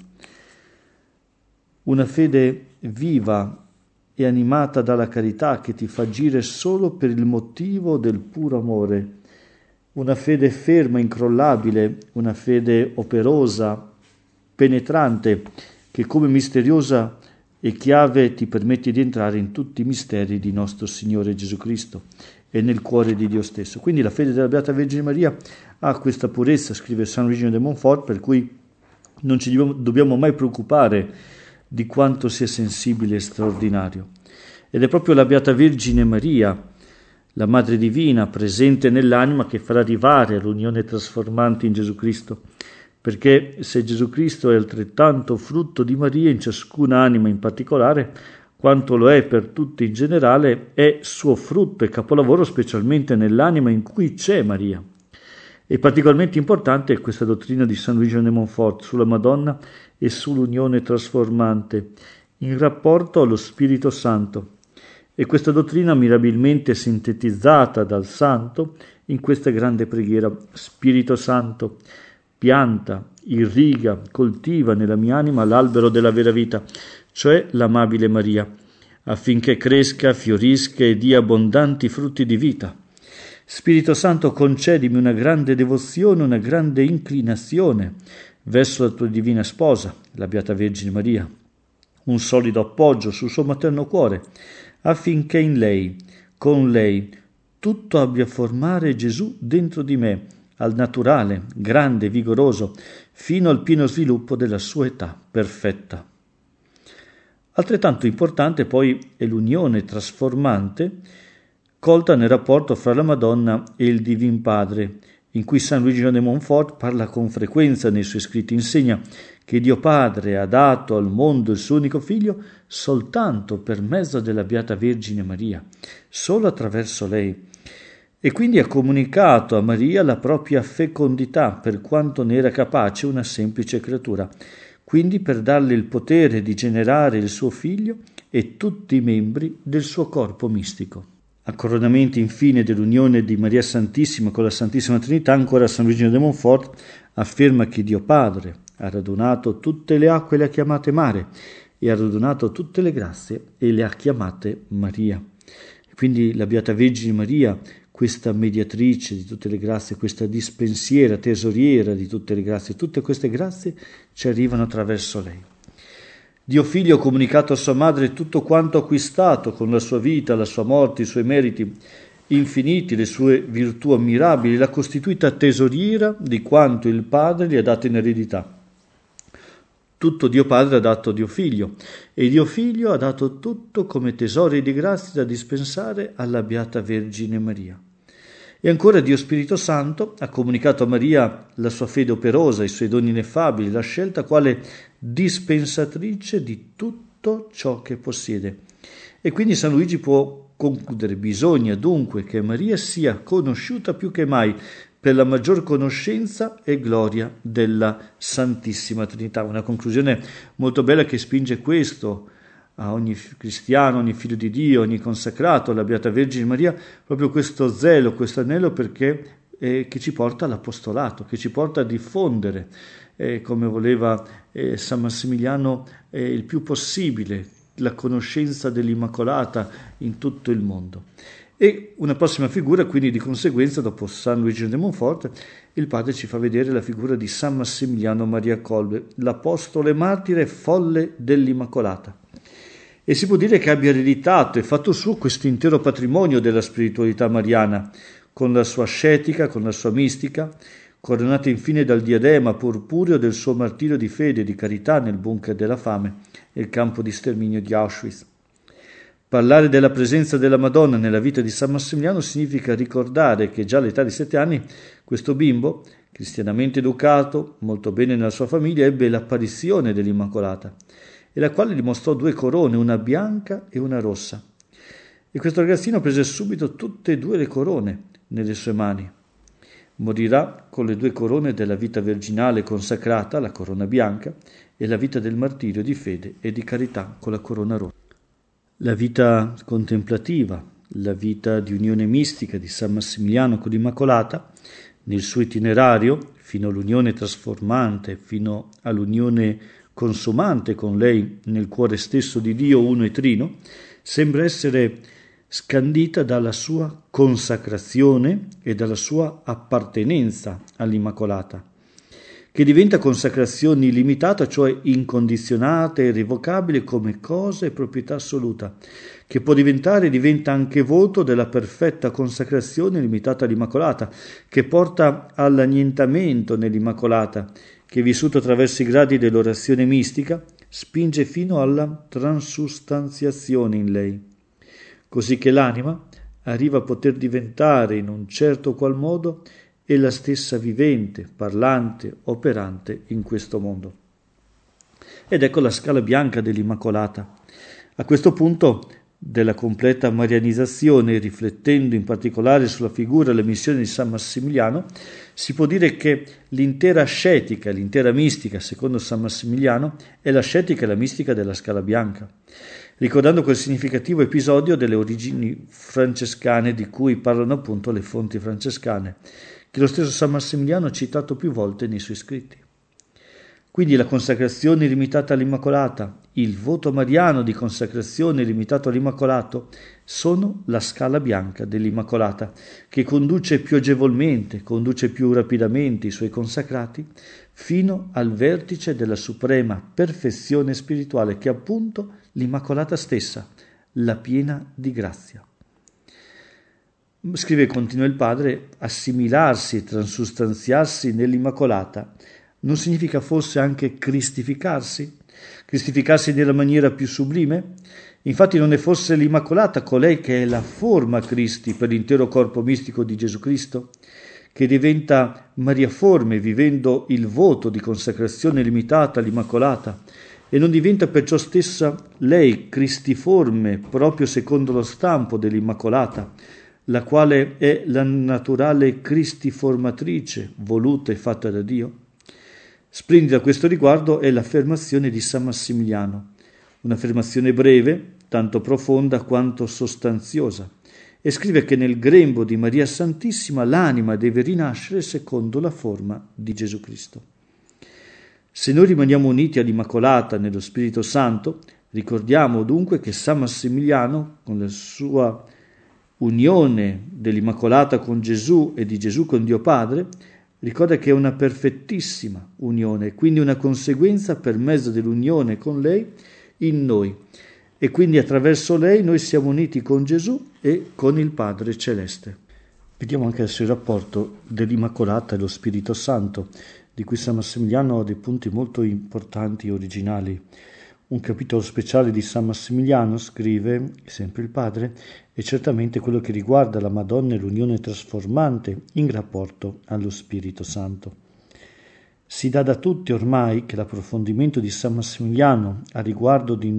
Una fede viva e animata dalla carità che ti fa agire solo per il motivo del puro amore. Una fede ferma, incrollabile, una fede operosa, penetrante, che come misteriosa e chiave ti permette di entrare in tutti i misteri di nostro Signore Gesù Cristo e nel cuore di Dio stesso. Quindi la fede della Beata Vergine Maria ha questa purezza, scrive San Luigi de Montfort, per cui non ci dobbiamo, dobbiamo mai preoccupare di quanto sia sensibile e straordinario. Ed è proprio la Beata Vergine Maria, la Madre Divina, presente nell'anima, che farà arrivare all'unione trasformante in Gesù Cristo, perché se Gesù Cristo è altrettanto frutto di Maria in ciascuna anima in particolare, quanto lo è per tutti in generale, è suo frutto e capolavoro specialmente nell'anima in cui c'è Maria. E particolarmente importante è questa dottrina di San Luigi de Montfort sulla Madonna e sull'unione trasformante, in rapporto allo Spirito Santo. E questa dottrina mirabilmente sintetizzata dal Santo in questa grande preghiera: Spirito Santo, pianta, irriga, coltiva nella mia anima l'albero della vera vita, cioè l'amabile Maria, affinché cresca, fiorisca e dia abbondanti frutti di vita. Spirito Santo, concedimi una grande devozione, una grande inclinazione verso la tua divina sposa, la Beata Vergine Maria, un solido appoggio sul suo materno cuore, affinché in lei, con lei, tutto abbia a formare Gesù dentro di me, al naturale, grande, vigoroso, fino al pieno sviluppo della sua età perfetta. Altrettanto importante poi è l'unione trasformante colta nel rapporto fra la Madonna e il Divin Padre, in cui San Luigi de Montfort parla con frequenza nei suoi scritti, insegna che Dio Padre ha dato al mondo il suo unico figlio soltanto per mezzo della Beata Vergine Maria, solo attraverso lei, e quindi ha comunicato a Maria la propria fecondità per quanto ne era capace una semplice creatura, quindi per darle il potere di generare il suo figlio e tutti i membri del suo corpo mistico. A coronamento infine dell'unione di Maria Santissima con la Santissima Trinità, ancora San Luigi de Montfort afferma che Dio Padre ha radunato tutte le acque e le ha chiamate mare, e ha radunato tutte le grazie e le ha chiamate Maria. Quindi la Beata Vergine Maria, questa mediatrice di tutte le grazie, questa dispensiera, tesoriera di tutte le grazie, tutte queste grazie ci arrivano attraverso lei. Dio Figlio ha comunicato a sua madre tutto quanto ha acquistato con la sua vita, la sua morte, i suoi meriti infiniti, le sue virtù ammirabili, l'ha costituita tesoriera di quanto il Padre gli ha dato in eredità. Tutto Dio Padre ha dato Dio Figlio, e Dio Figlio ha dato tutto come tesori di grazie da dispensare alla Beata Vergine Maria. E ancora Dio Spirito Santo ha comunicato a Maria la sua fede operosa, i suoi doni ineffabili, la scelta quale dispensatrice di tutto tutto ciò che possiede. E quindi San Luigi può concludere: bisogna dunque che Maria sia conosciuta più che mai per la maggior conoscenza e gloria della Santissima Trinità. Una conclusione molto bella che spinge questo a ogni cristiano, ogni figlio di Dio, ogni consacrato alla Beata Vergine Maria, proprio questo zelo, questo anello perché eh, che ci porta all'apostolato, che ci porta a diffondere, eh, come voleva eh, San Massimiliano, eh, il più possibile la conoscenza dell'Immacolata in tutto il mondo. E una prossima figura, quindi di conseguenza, dopo San Luigi de Montfort, il padre ci fa vedere la figura di San Massimiliano Maria Kolbe, l'apostolo e martire folle dell'Immacolata. E si può dire che abbia ereditato e fatto suo questo intero patrimonio della spiritualità mariana, con la sua ascetica, con la sua mistica, coronata infine dal diadema purpureo del suo martirio di fede e di carità nel bunker della fame e il campo di sterminio di Auschwitz. Parlare della presenza della Madonna nella vita di San Massimiliano significa ricordare che già all'età di sette anni questo bimbo, cristianamente educato, molto bene nella sua famiglia, ebbe l'apparizione dell'Immacolata, e la quale gli mostrò due corone, una bianca e una rossa. E questo ragazzino prese subito tutte e due le corone nelle sue mani. Morirà con le due corone della vita virginale consacrata, la corona bianca, e la vita del martirio di fede e di carità con la corona rossa. La vita contemplativa, la vita di unione mistica di San Massimiliano con l'Immacolata, nel suo itinerario, fino all'unione trasformante, fino all'unione consumante con lei nel cuore stesso di Dio uno e trino, sembra essere scandita dalla sua consacrazione e dalla sua appartenenza all'Immacolata, che diventa consacrazione illimitata, cioè incondizionata e irrevocabile come cosa e proprietà assoluta, che può diventare e diventa anche voto della perfetta consacrazione limitata all'Immacolata, che porta all'annientamento nell'Immacolata, che vissuto attraverso i gradi dell'orazione mistica, spinge fino alla transustanziazione in lei, così che l'anima arriva a poter diventare in un certo qual modo ella stessa vivente, parlante, operante in questo mondo. Ed ecco la scala bianca dell'Immacolata. A questo punto della completa marianizzazione, riflettendo in particolare sulla figura e la missione di San Massimiliano, si può dire che l'intera ascetica, l'intera mistica, secondo San Massimiliano, è l'ascetica e la mistica della scala bianca, ricordando quel significativo episodio delle origini francescane di cui parlano appunto le fonti francescane, che lo stesso San Massimiliano ha citato più volte nei suoi scritti. Quindi la consacrazione limitata all'Immacolata, il voto mariano di consacrazione limitato all'Immacolato sono la scala bianca dell'Immacolata, che conduce più agevolmente, conduce più rapidamente i suoi consacrati fino al vertice della suprema perfezione spirituale, che è appunto l'Immacolata stessa, la piena di grazia. Scrive, continua il padre, assimilarsi e transustanziarsi nell'Immacolata non significa forse anche cristificarsi? Cristificarsi nella maniera più sublime? Infatti non è forse l'Immacolata colei che è la forma Cristi per l'intero corpo mistico di Gesù Cristo, che diventa mariaforme vivendo il voto di consacrazione limitata all'Immacolata, e non diventa perciò stessa lei cristiforme proprio secondo lo stampo dell'Immacolata, la quale è la naturale cristiformatrice voluta e fatta da Dio? Splendida a questo riguardo è l'affermazione di San Massimiliano, un'affermazione breve, tanto profonda quanto sostanziosa, e scrive che nel grembo di Maria Santissima l'anima deve rinascere secondo la forma di Gesù Cristo. Se noi rimaniamo uniti all'Immacolata nello Spirito Santo, ricordiamo dunque che San Massimiliano, con la sua unione dell'Immacolata con Gesù e di Gesù con Dio Padre, ricorda che è una perfettissima unione, quindi una conseguenza per mezzo dell'unione con lei in noi, e quindi attraverso lei noi siamo uniti con Gesù e con il Padre Celeste. Vediamo anche adesso il rapporto dell'Immacolata e lo Spirito Santo, di cui San Massimiliano ha dei punti molto importanti e originali. Un capitolo speciale di San Massimiliano, scrive sempre il padre, è certamente quello che riguarda la Madonna e l'unione trasformante in rapporto allo Spirito Santo. Si dà da tutti ormai che l'approfondimento di San Massimiliano a riguardo di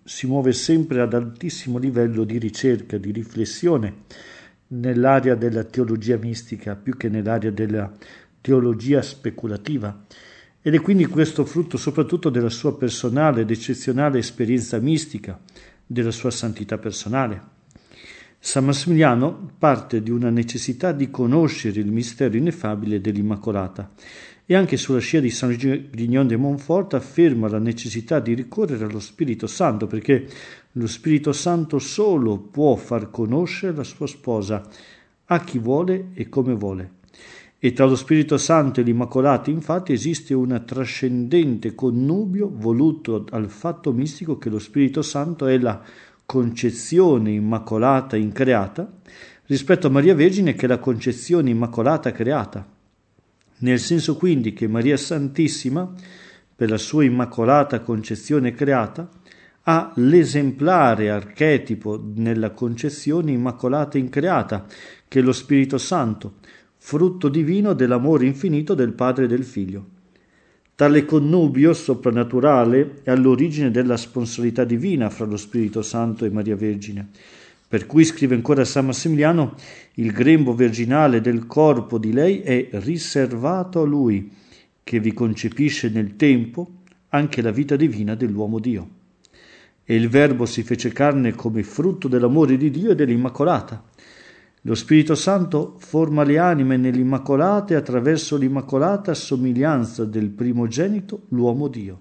si muove sempre ad altissimo livello di ricerca, di riflessione, nell'area della teologia mistica più che nell'area della teologia speculativa. Ed è quindi questo frutto soprattutto della sua personale ed eccezionale esperienza mistica, della sua santità personale. San Massimiliano parte di una necessità di conoscere il mistero ineffabile dell'Immacolata e anche sulla scia di San Grignon de Montfort afferma la necessità di ricorrere allo Spirito Santo, perché lo Spirito Santo solo può far conoscere la sua sposa a chi vuole e come vuole. E tra lo Spirito Santo e l'Immacolata infatti esiste un trascendente connubio voluto dal fatto mistico che lo Spirito Santo è la concezione immacolata increata rispetto a Maria Vergine che è la concezione immacolata creata, nel senso quindi che Maria Santissima, per la sua immacolata concezione creata, ha l'esemplare archetipo nella concezione immacolata increata, che è lo Spirito Santo, frutto divino dell'amore infinito del Padre e del Figlio. Tale connubio soprannaturale è all'origine della sponsalità divina fra lo Spirito Santo e Maria Vergine, per cui, scrive ancora San Massimiliano, il grembo virginale del corpo di lei è riservato a lui, che vi concepisce nel tempo anche la vita divina dell'uomo Dio. E il Verbo si fece carne come frutto dell'amore di Dio e dell'Immacolata. Lo Spirito Santo forma le anime nell'Immacolata e attraverso l'Immacolata somiglianza del primogenito, l'uomo Dio.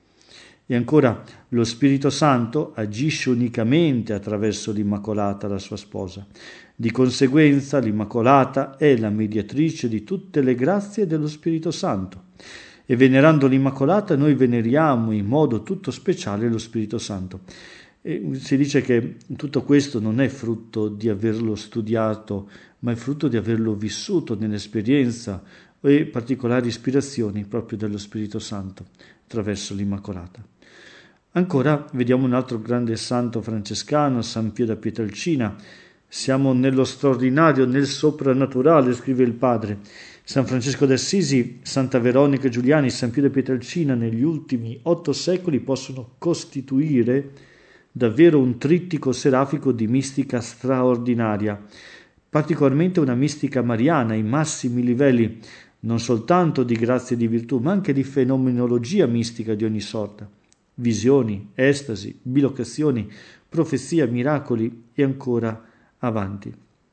E ancora, lo Spirito Santo agisce unicamente attraverso l'Immacolata, la sua sposa. Di conseguenza, l'Immacolata è la mediatrice di tutte le grazie dello Spirito Santo. E venerando l'Immacolata noi veneriamo in modo tutto speciale lo Spirito Santo. E si dice che tutto questo non è frutto di averlo studiato, ma è frutto di averlo vissuto nell'esperienza e particolari ispirazioni proprio dello Spirito Santo attraverso l'Immacolata. Ancora vediamo un altro grande santo francescano, San Pio da Pietrelcina. Siamo nello straordinario, nel soprannaturale, scrive il padre. San Francesco d'Assisi, Santa Veronica Giuliani, San Pio da Pietrelcina negli ultimi otto secoli possono costituire davvero un trittico serafico di mistica straordinaria, particolarmente una mistica mariana ai massimi livelli, non soltanto di grazia e di virtù, ma anche di fenomenologia mistica di ogni sorta, visioni, estasi, bilocazioni, profezia, miracoli e ancora avanti.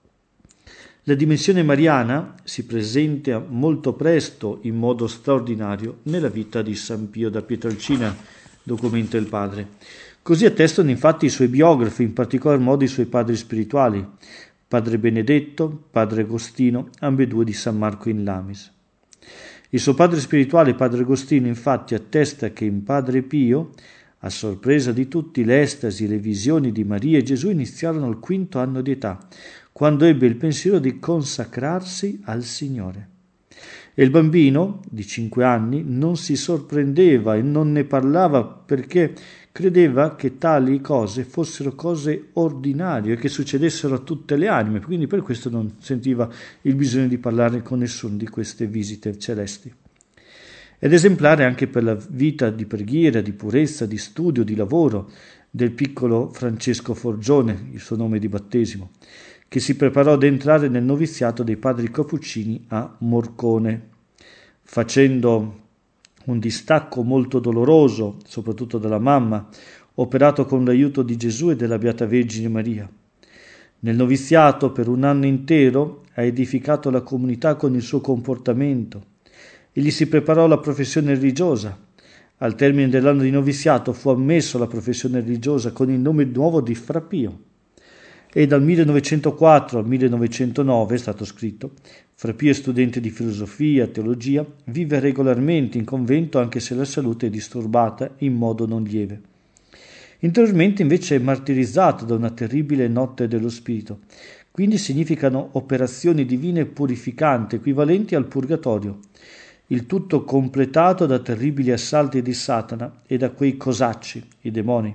La dimensione mariana si presenta molto presto in modo straordinario nella vita di San Pio da Pietrelcina, documenta il padre. Così attestano infatti i suoi biografi, in particolar modo i suoi padri spirituali, padre Benedetto, padre Agostino, ambedue di San Marco in Lamis. Il suo padre spirituale, padre Agostino, infatti attesta che in padre Pio, a sorpresa di tutti, le estasi e le visioni di Maria e Gesù iniziarono al quinto anno di età, quando ebbe il pensiero di consacrarsi al Signore. E il bambino, di cinque anni, non si sorprendeva e non ne parlava perché credeva che tali cose fossero cose ordinarie, che succedessero a tutte le anime, quindi per questo non sentiva il bisogno di parlare con nessuno di queste visite celesti. Ed esemplare anche per la vita di preghiera, di purezza, di studio, di lavoro del piccolo Francesco Forgione, il suo nome di battesimo, che si preparò ad entrare nel noviziato dei padri Cappuccini a Morcone, facendo un distacco molto doloroso, soprattutto dalla mamma, operato con l'aiuto di Gesù e della Beata Vergine Maria. Nel noviziato, per un anno intero, ha edificato la comunità con il suo comportamento e gli si preparò la professione religiosa. Al termine dell'anno di noviziato fu ammesso alla professione religiosa con il nome nuovo di Fra Pio. E dal millenovecentoquattro al millenovecentonove, è stato scritto, Fra Pio è studente di filosofia, teologia, vive regolarmente in convento anche se la salute è disturbata in modo non lieve. Interiormente invece è martirizzato da una terribile notte dello spirito, quindi significano operazioni divine purificanti equivalenti al purgatorio, il tutto completato da terribili assalti di Satana e da quei cosacci, i demoni.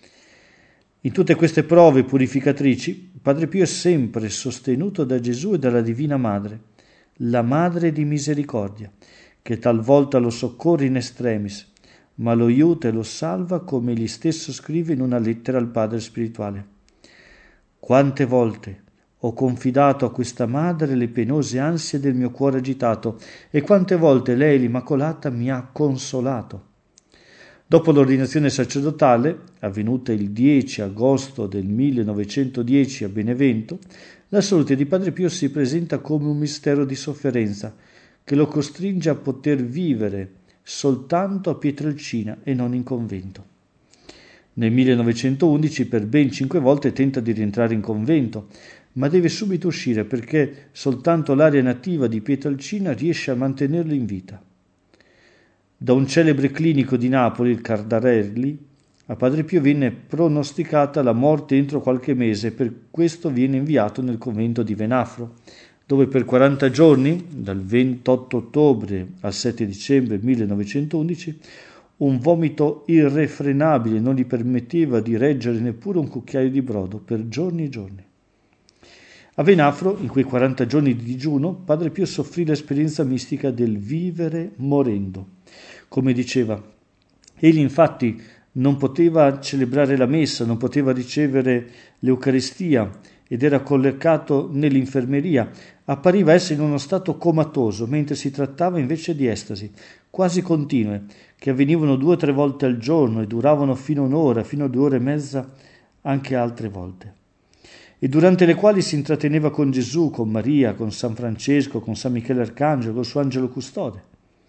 In tutte queste prove purificatrici, Padre Pio è sempre sostenuto da Gesù e dalla Divina Madre, la Madre di Misericordia, che talvolta lo soccorre in extremis, ma lo aiuta e lo salva, come egli stesso scrive in una lettera al Padre spirituale. Quante volte ho confidato a questa madre le penose ansie del mio cuore agitato, e quante volte lei, l'Immacolata, mi ha consolato. Dopo l'ordinazione sacerdotale, avvenuta il dieci agosto del millenovecentodieci a Benevento, la salute di Padre Pio si presenta come un mistero di sofferenza che lo costringe a poter vivere soltanto a Pietrelcina e non in convento. Nel millenovecentoundici per ben cinque volte tenta di rientrare in convento, ma deve subito uscire perché soltanto l'area nativa di Pietrelcina riesce a mantenerlo in vita. Da un celebre clinico di Napoli, il Cardarelli, a Padre Pio viene pronosticata la morte entro qualche mese e per questo viene inviato nel convento di Venafro, dove per quaranta giorni, dal ventotto ottobre al sette dicembre millenovecentoundici, un vomito irrefrenabile non gli permetteva di reggere neppure un cucchiaio di brodo per giorni e giorni. A Venafro, in quei quaranta giorni di digiuno, Padre Pio soffrì l'esperienza mistica del vivere morendo. Come diceva, egli infatti non poteva celebrare la messa, non poteva ricevere l'Eucaristia ed era collocato nell'infermeria. Appariva essere in uno stato comatoso, mentre si trattava invece di estasi, quasi continue, che avvenivano due o tre volte al giorno e duravano fino a un'ora, fino a due ore e mezza, anche altre volte. E durante le quali si intratteneva con Gesù, con Maria, con San Francesco, con San Michele Arcangelo, con il suo angelo custode.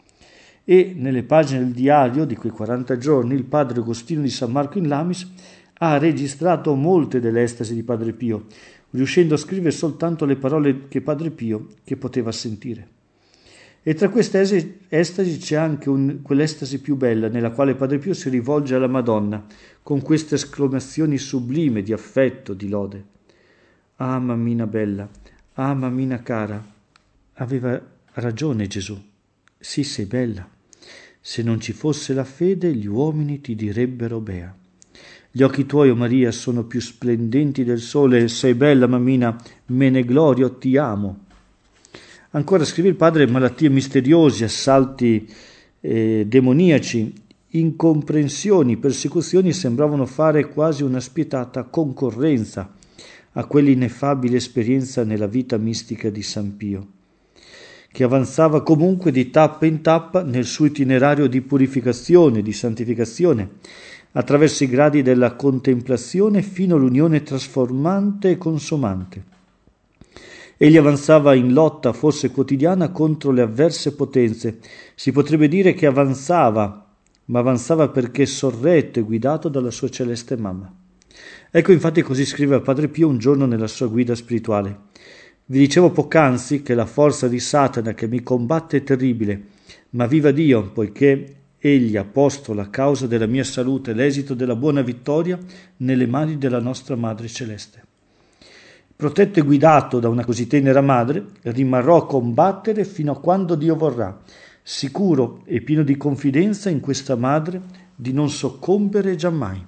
E nelle pagine del diario di quei quaranta giorni il padre Agostino di San Marco in Lamis ha registrato molte delle estasi di Padre Pio, riuscendo a scrivere soltanto le parole che Padre Pio che poteva sentire. E tra queste estasi c'è anche un, quell'estasi più bella, nella quale Padre Pio si rivolge alla Madonna con queste esclamazioni sublime di affetto, di lode. Ah, mammina bella, ah, mammina cara. Aveva ragione Gesù. Sì, sei bella. Se non ci fosse la fede, gli uomini ti direbbero bea. Gli occhi tuoi, o Maria, sono più splendenti del sole. Sei bella, mammina, me ne glorio, ti amo. Ancora scrive il padre, malattie misteriose, assalti eh, demoniaci, incomprensioni, persecuzioni sembravano fare quasi una spietata concorrenza a quell'ineffabile esperienza nella vita mistica di San Pio, che avanzava comunque di tappa in tappa nel suo itinerario di purificazione, di santificazione, attraverso i gradi della contemplazione fino all'unione trasformante e consumante. Egli avanzava in lotta forse quotidiana contro le avverse potenze. Si potrebbe dire che avanzava, ma avanzava perché sorretto e guidato dalla sua celeste mamma. Ecco infatti così scrive Padre Pio un giorno nella sua guida spirituale. Vi dicevo poc'anzi che la forza di Satana che mi combatte è terribile, ma viva Dio, poiché egli ha posto la causa della mia salute, l'esito della buona vittoria, nelle mani della nostra Madre Celeste. Protetto e guidato da una così tenera madre, rimarrò a combattere fino a quando Dio vorrà, sicuro e pieno di confidenza in questa madre di non soccombere giammai.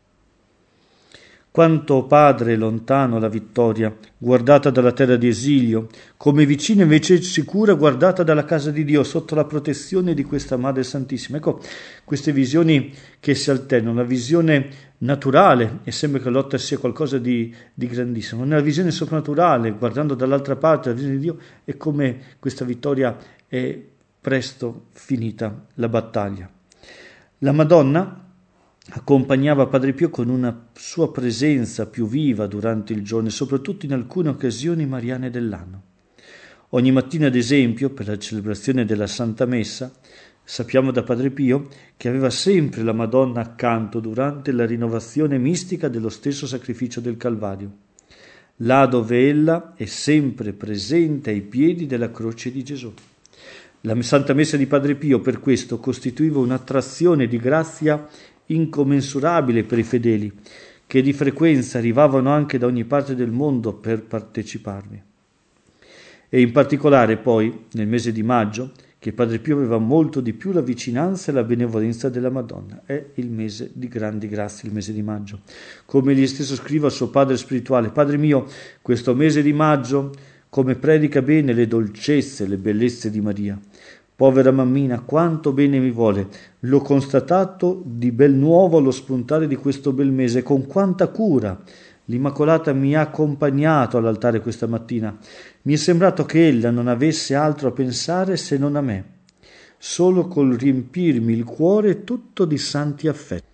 Quanto padre lontano la vittoria, guardata dalla terra di esilio, come vicina invece sicura guardata dalla casa di Dio, sotto la protezione di questa Madre Santissima. Ecco, queste visioni che si alternano, la visione naturale, e sembra che la lotta sia qualcosa di, di grandissimo, nella visione soprannaturale, guardando dall'altra parte la visione di Dio, è come questa vittoria è presto finita, la battaglia. La Madonna accompagnava Padre Pio con una sua presenza più viva durante il giorno e soprattutto in alcune occasioni mariane dell'anno. Ogni mattina, ad esempio, per la celebrazione della Santa Messa, sappiamo da Padre Pio che aveva sempre la Madonna accanto durante la rinnovazione mistica dello stesso sacrificio del Calvario, là dove ella è sempre presente ai piedi della croce di Gesù. La Santa Messa di Padre Pio per questo costituiva un'attrazione di grazia incommensurabile per i fedeli, che di frequenza arrivavano anche da ogni parte del mondo per parteciparvi. E in particolare poi, nel mese di maggio, che Padre Pio aveva molto di più la vicinanza e la benevolenza della Madonna. È il mese di grandi grazie, il mese di maggio. Come egli stesso scrive al suo padre spirituale: Padre mio, questo mese di maggio, come predica bene le dolcezze e le bellezze di Maria, Povera mammina, quanto bene mi vuole. L'ho constatato di bel nuovo allo spuntare di questo bel mese, con quanta cura. L'Immacolata mi ha accompagnato all'altare questa mattina. Mi è sembrato che ella non avesse altro a pensare se non a me, solo col riempirmi il cuore tutto di santi affetti.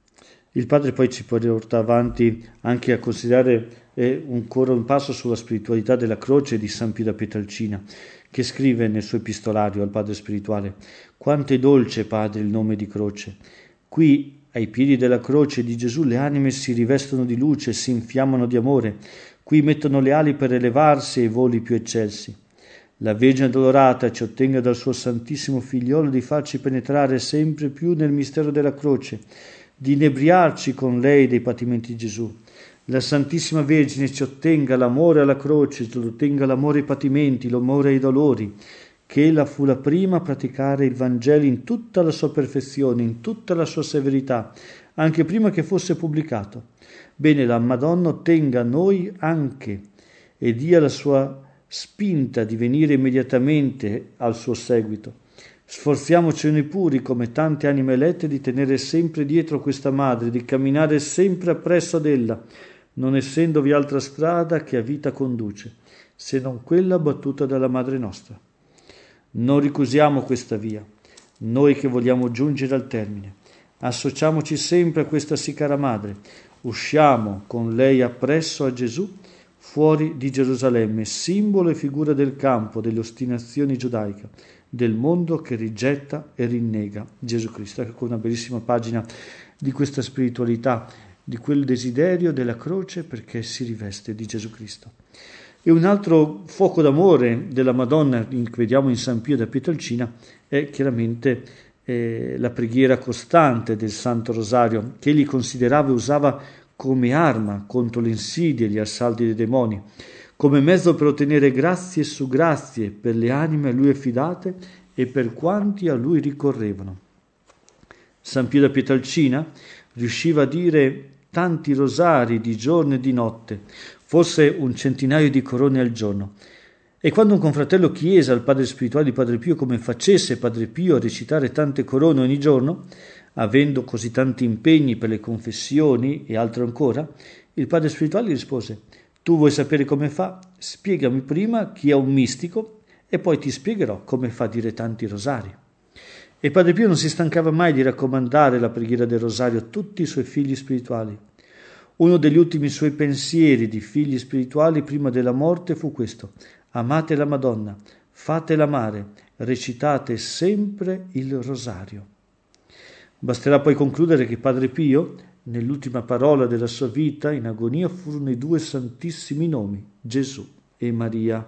Il padre poi ci porta avanti anche a considerare eh, ancora un passo sulla spiritualità della croce di San Pio da Pietrelcina, che scrive nel suo epistolario al padre spirituale: quanto è dolce, padre, il nome di croce. Qui, ai piedi della croce di Gesù, le anime si rivestono di luce, si infiammano di amore. Qui mettono le ali per elevarsi ai voli più eccelsi. La Vergine Addolorata ci ottenga dal suo Santissimo Figliolo di farci penetrare sempre più nel mistero della croce, di inebriarci con lei dei patimenti di Gesù. La Santissima Vergine ci ottenga l'amore alla croce, ci ottenga l'amore ai patimenti, l'amore ai dolori, che ella fu la prima a praticare il Vangelo in tutta la sua perfezione, in tutta la sua severità, anche prima che fosse pubblicato. Bene, la Madonna ottenga a noi anche e dia la sua spinta di venire immediatamente al suo seguito. Sforziamoci noi puri, come tante anime elette, di tenere sempre dietro questa madre, di camminare sempre appresso ad ella, non essendovi altra strada che a vita conduce, se non quella battuta dalla madre nostra. Non ricusiamo questa via, noi che vogliamo giungere al termine. Associamoci sempre a questa sì cara madre, usciamo con lei appresso a Gesù, fuori di Gerusalemme, simbolo e figura del campo, delle ostinazioni giudaiche, del mondo che rigetta e rinnega Gesù Cristo. Ecco una bellissima pagina di questa spiritualità, di quel desiderio della croce perché si riveste di Gesù Cristo. E un altro fuoco d'amore della Madonna che vediamo in San Pio da Pietrelcina è chiaramente eh, la preghiera costante del Santo Rosario, che egli considerava e usava come arma contro le insidie e gli assalti dei demoni, come mezzo per ottenere grazie su grazie per le anime a lui affidate e per quanti a lui ricorrevano. San Pio da Pietrelcina riusciva a dire tanti rosari di giorno e di notte, forse un centinaio di corone al giorno. E quando un confratello chiese al padre spirituale di Padre Pio come facesse Padre Pio a recitare tante corone ogni giorno, avendo così tanti impegni per le confessioni e altro ancora, il padre spirituale gli rispose: tu vuoi sapere come fa? Spiegami prima chi è un mistico e poi ti spiegherò come fa a dire tanti rosari. E Padre Pio non si stancava mai di raccomandare la preghiera del rosario a tutti i suoi figli spirituali. Uno degli ultimi suoi pensieri di figli spirituali prima della morte fu questo: amate la Madonna, fatela amare, recitate sempre il rosario. Basterà poi concludere che Padre Pio, nell'ultima parola della sua vita in agonia, furono i due santissimi nomi, Gesù e Maria.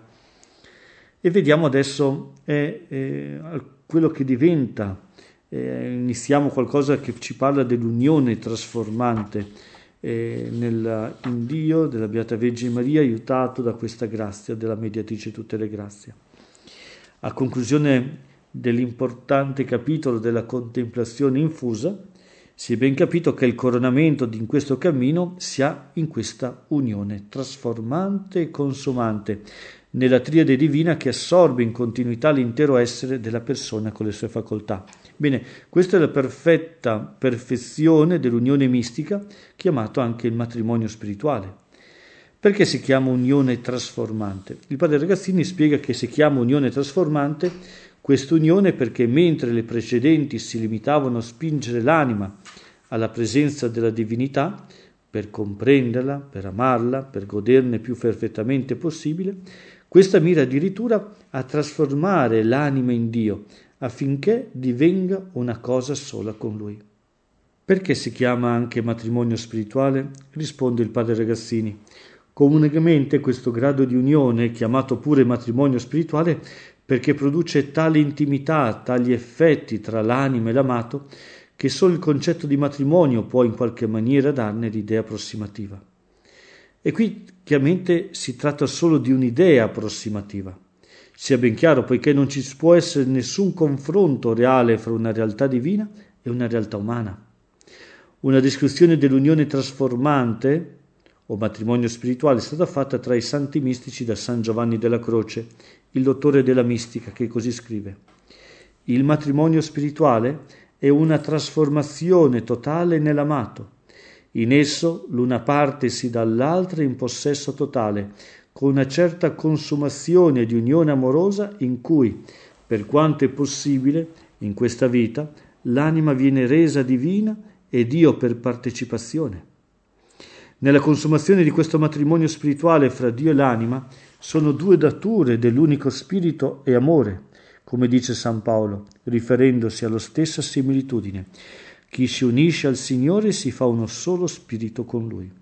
E vediamo adesso eh, eh, quello che diventa, eh, iniziamo qualcosa che ci parla dell'unione trasformante eh, nella, in Dio, della Beata Vergine Maria, aiutato da questa grazia della mediatrice di tutte le grazie. A conclusione dell'importante capitolo della contemplazione infusa, si è ben capito che il coronamento in questo cammino si ha in questa unione trasformante e consumante, nella triade divina che assorbe in continuità l'intero essere della persona con le sue facoltà. Bene, questa è la perfetta perfezione dell'unione mistica, chiamato anche il matrimonio spirituale. Perché si chiama unione trasformante? Il padre Ragazzini spiega che si chiama unione trasformante quest'unione perché mentre le precedenti si limitavano a spingere l'anima alla presenza della divinità, per comprenderla, per amarla, per goderne più perfettamente possibile, questa mira addirittura a trasformare l'anima in Dio, affinché divenga una cosa sola con Lui. Perché si chiama anche matrimonio spirituale? Risponde il padre Ragazzini. Comunemente questo grado di unione, chiamato pure matrimonio spirituale, perché produce tale intimità, tali effetti tra l'anima e l'amato, che solo il concetto di matrimonio può in qualche maniera darne l'idea approssimativa. E qui chiaramente si tratta solo di un'idea approssimativa. Sia ben chiaro, poiché non ci può essere nessun confronto reale fra una realtà divina e una realtà umana. Una descrizione dell'unione trasformante o matrimonio spirituale è stata fatta tra i santi mistici da San Giovanni della Croce, il dottore della mistica, che così scrive: Il matrimonio spirituale è una trasformazione totale nell'amato. In esso l'una parte si dà all'altra in possesso totale, con una certa consumazione di unione amorosa in cui, per quanto è possibile, in questa vita, l'anima viene resa divina e Dio per partecipazione. Nella consumazione di questo matrimonio spirituale fra Dio e l'anima sono due dature dell'unico spirito e amore, come dice San Paolo, riferendosi alla stessa similitudine. Chi si unisce al Signore si fa uno solo spirito con Lui.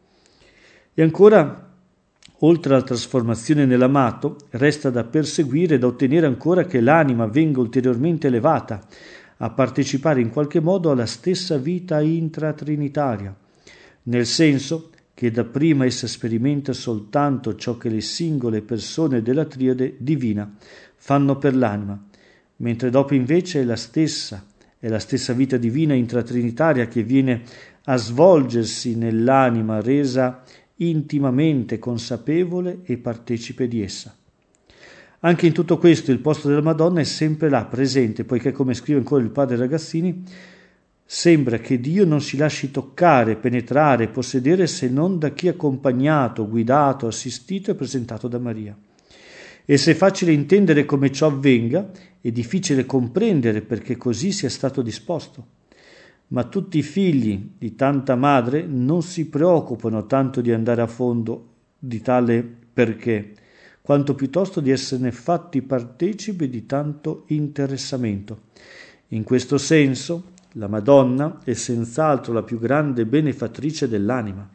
E ancora, oltre alla trasformazione nell'amato, resta da perseguire e da ottenere ancora che l'anima venga ulteriormente elevata a partecipare in qualche modo alla stessa vita intratrinitaria, nel senso che dapprima essa sperimenta soltanto ciò che le singole persone della triade divina fanno per l'anima, mentre dopo invece è la stessa, è la stessa vita divina intratrinitaria che viene a svolgersi nell'anima resa intimamente consapevole e partecipe di essa. Anche in tutto questo il posto della Madonna è sempre là, presente, poiché, come scrive ancora il padre Ragazzini, sembra che Dio non si lasci toccare, penetrare, possedere se non da chi è accompagnato, guidato, assistito e presentato da Maria. E se è facile intendere come ciò avvenga, è difficile comprendere perché così sia stato disposto. Ma tutti i figli di tanta madre non si preoccupano tanto di andare a fondo di tale perché, quanto piuttosto di esserne fatti partecipi di tanto interessamento. In questo senso, la Madonna è senz'altro la più grande benefattrice dell'anima.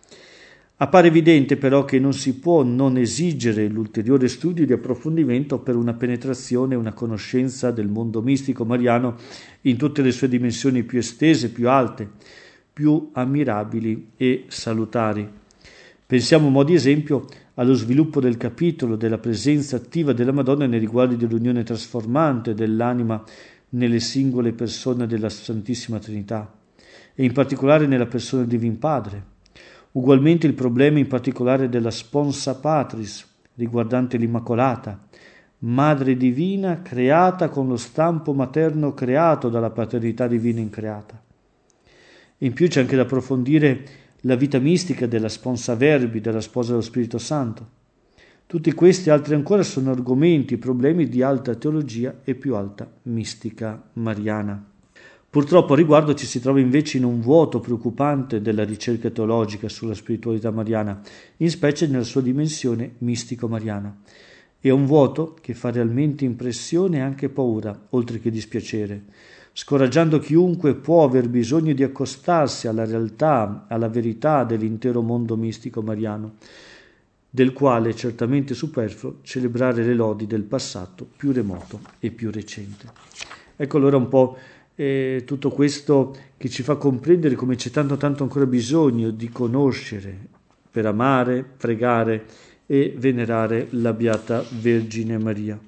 Appare evidente però che non si può non esigere l'ulteriore studio di approfondimento per una penetrazione e una conoscenza del mondo mistico mariano in tutte le sue dimensioni più estese, più alte, più ammirabili e salutari. Pensiamo a mo' di esempio allo sviluppo del capitolo della presenza attiva della Madonna nei riguardi dell'unione trasformante dell'anima nelle singole persone della Santissima Trinità e in particolare nella persona del Divin Padre. Ugualmente il problema in particolare della sponsa patris, riguardante l'Immacolata, Madre Divina creata con lo stampo materno creato dalla paternità divina increata. In più c'è anche da approfondire la vita mistica della sponsa Verbi, della sposa dello Spirito Santo. Tutti questi e altri ancora sono argomenti, problemi di alta teologia e più alta mistica mariana. Purtroppo a riguardo ci si trova invece in un vuoto preoccupante della ricerca teologica sulla spiritualità mariana, in specie nella sua dimensione mistico-mariana. È un vuoto che fa realmente impressione e anche paura, oltre che dispiacere, scoraggiando chiunque può aver bisogno di accostarsi alla realtà, alla verità dell'intero mondo mistico-mariano, del quale è certamente superfluo celebrare le lodi del passato più remoto e più recente. Ecco allora un po' E tutto questo che ci fa comprendere come c'è tanto tanto ancora bisogno di conoscere per amare, pregare e venerare la Beata Vergine Maria.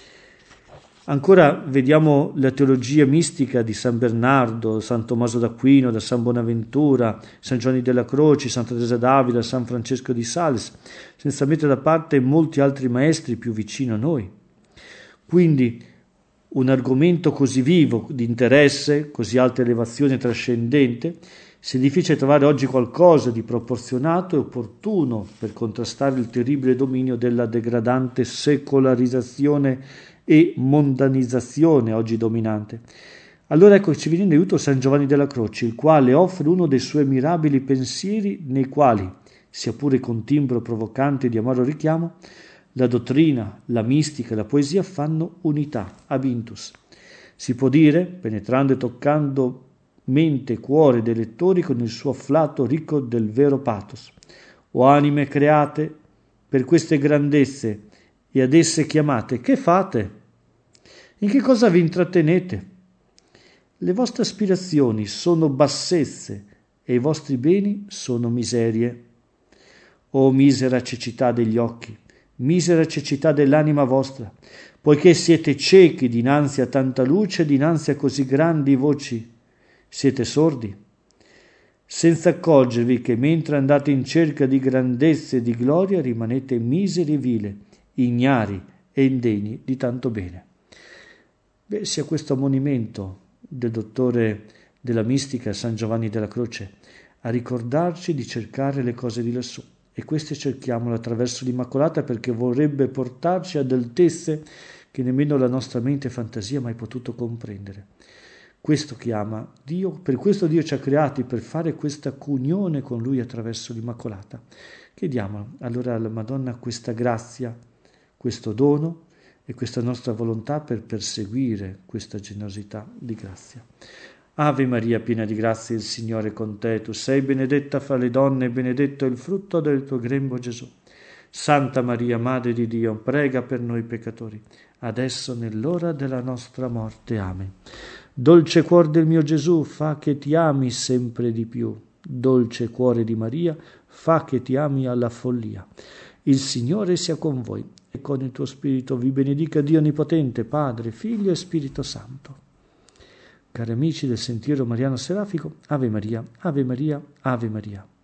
Ancora vediamo la teologia mistica di San Bernardo, San Tommaso d'Aquino, da San Bonaventura, San Giovanni della Croce, Santa Teresa d'Avila, San Francesco di Sales, senza mettere da parte molti altri maestri più vicino a noi. Quindi un argomento così vivo, di interesse, così alta elevazione trascendente, se è difficile trovare oggi qualcosa di proporzionato e opportuno per contrastare il terribile dominio della degradante secolarizzazione e mondanizzazione oggi dominante. Allora ecco che ci viene in aiuto San Giovanni della Croce, il quale offre uno dei suoi mirabili pensieri nei quali, sia pure con timbro provocante di amaro richiamo, la dottrina, la mistica e la poesia fanno unità, abintus. Si può dire, penetrando e toccando mente e cuore dei lettori con il suo afflato ricco del vero pathos. O anime create per queste grandezze e ad esse chiamate, che fate? In che cosa vi intrattenete? Le vostre aspirazioni sono bassezze e i vostri beni sono miserie. O misera cecità degli occhi, misera cecità dell'anima vostra, poiché siete ciechi dinanzi a tanta luce, dinanzi a così grandi voci, siete sordi, senza accorgervi che mentre andate in cerca di grandezze e di gloria rimanete miseri e vile, ignari e indegni di tanto bene. Beh, sia questo ammonimento del dottore della mistica San Giovanni della Croce a ricordarci di cercare le cose di lassù, e queste cerchiamole attraverso l'Immacolata, perché vorrebbe portarci ad altezze che nemmeno la nostra mente e fantasia ha mai potuto comprendere. Questo chiama Dio, per questo Dio ci ha creati, per fare questa comunione con Lui attraverso l'Immacolata. Chiediamo allora alla Madonna questa grazia, questo dono e questa nostra volontà per perseguire questa generosità di grazia. Ave Maria, piena di grazia, il Signore è con te. Tu sei benedetta fra le donne e benedetto è il frutto del tuo grembo, Gesù. Santa Maria, Madre di Dio, prega per noi peccatori, adesso nell'ora della nostra morte. Amen. Dolce cuore del mio Gesù, fa che ti ami sempre di più. Dolce cuore di Maria, fa che ti ami alla follia. Il Signore sia con voi e con il tuo spirito. Vi benedica Dio Onnipotente, Padre, Figlio e Spirito Santo. Cari amici del Sentiero Mariano Serafico, Ave Maria, Ave Maria, Ave Maria.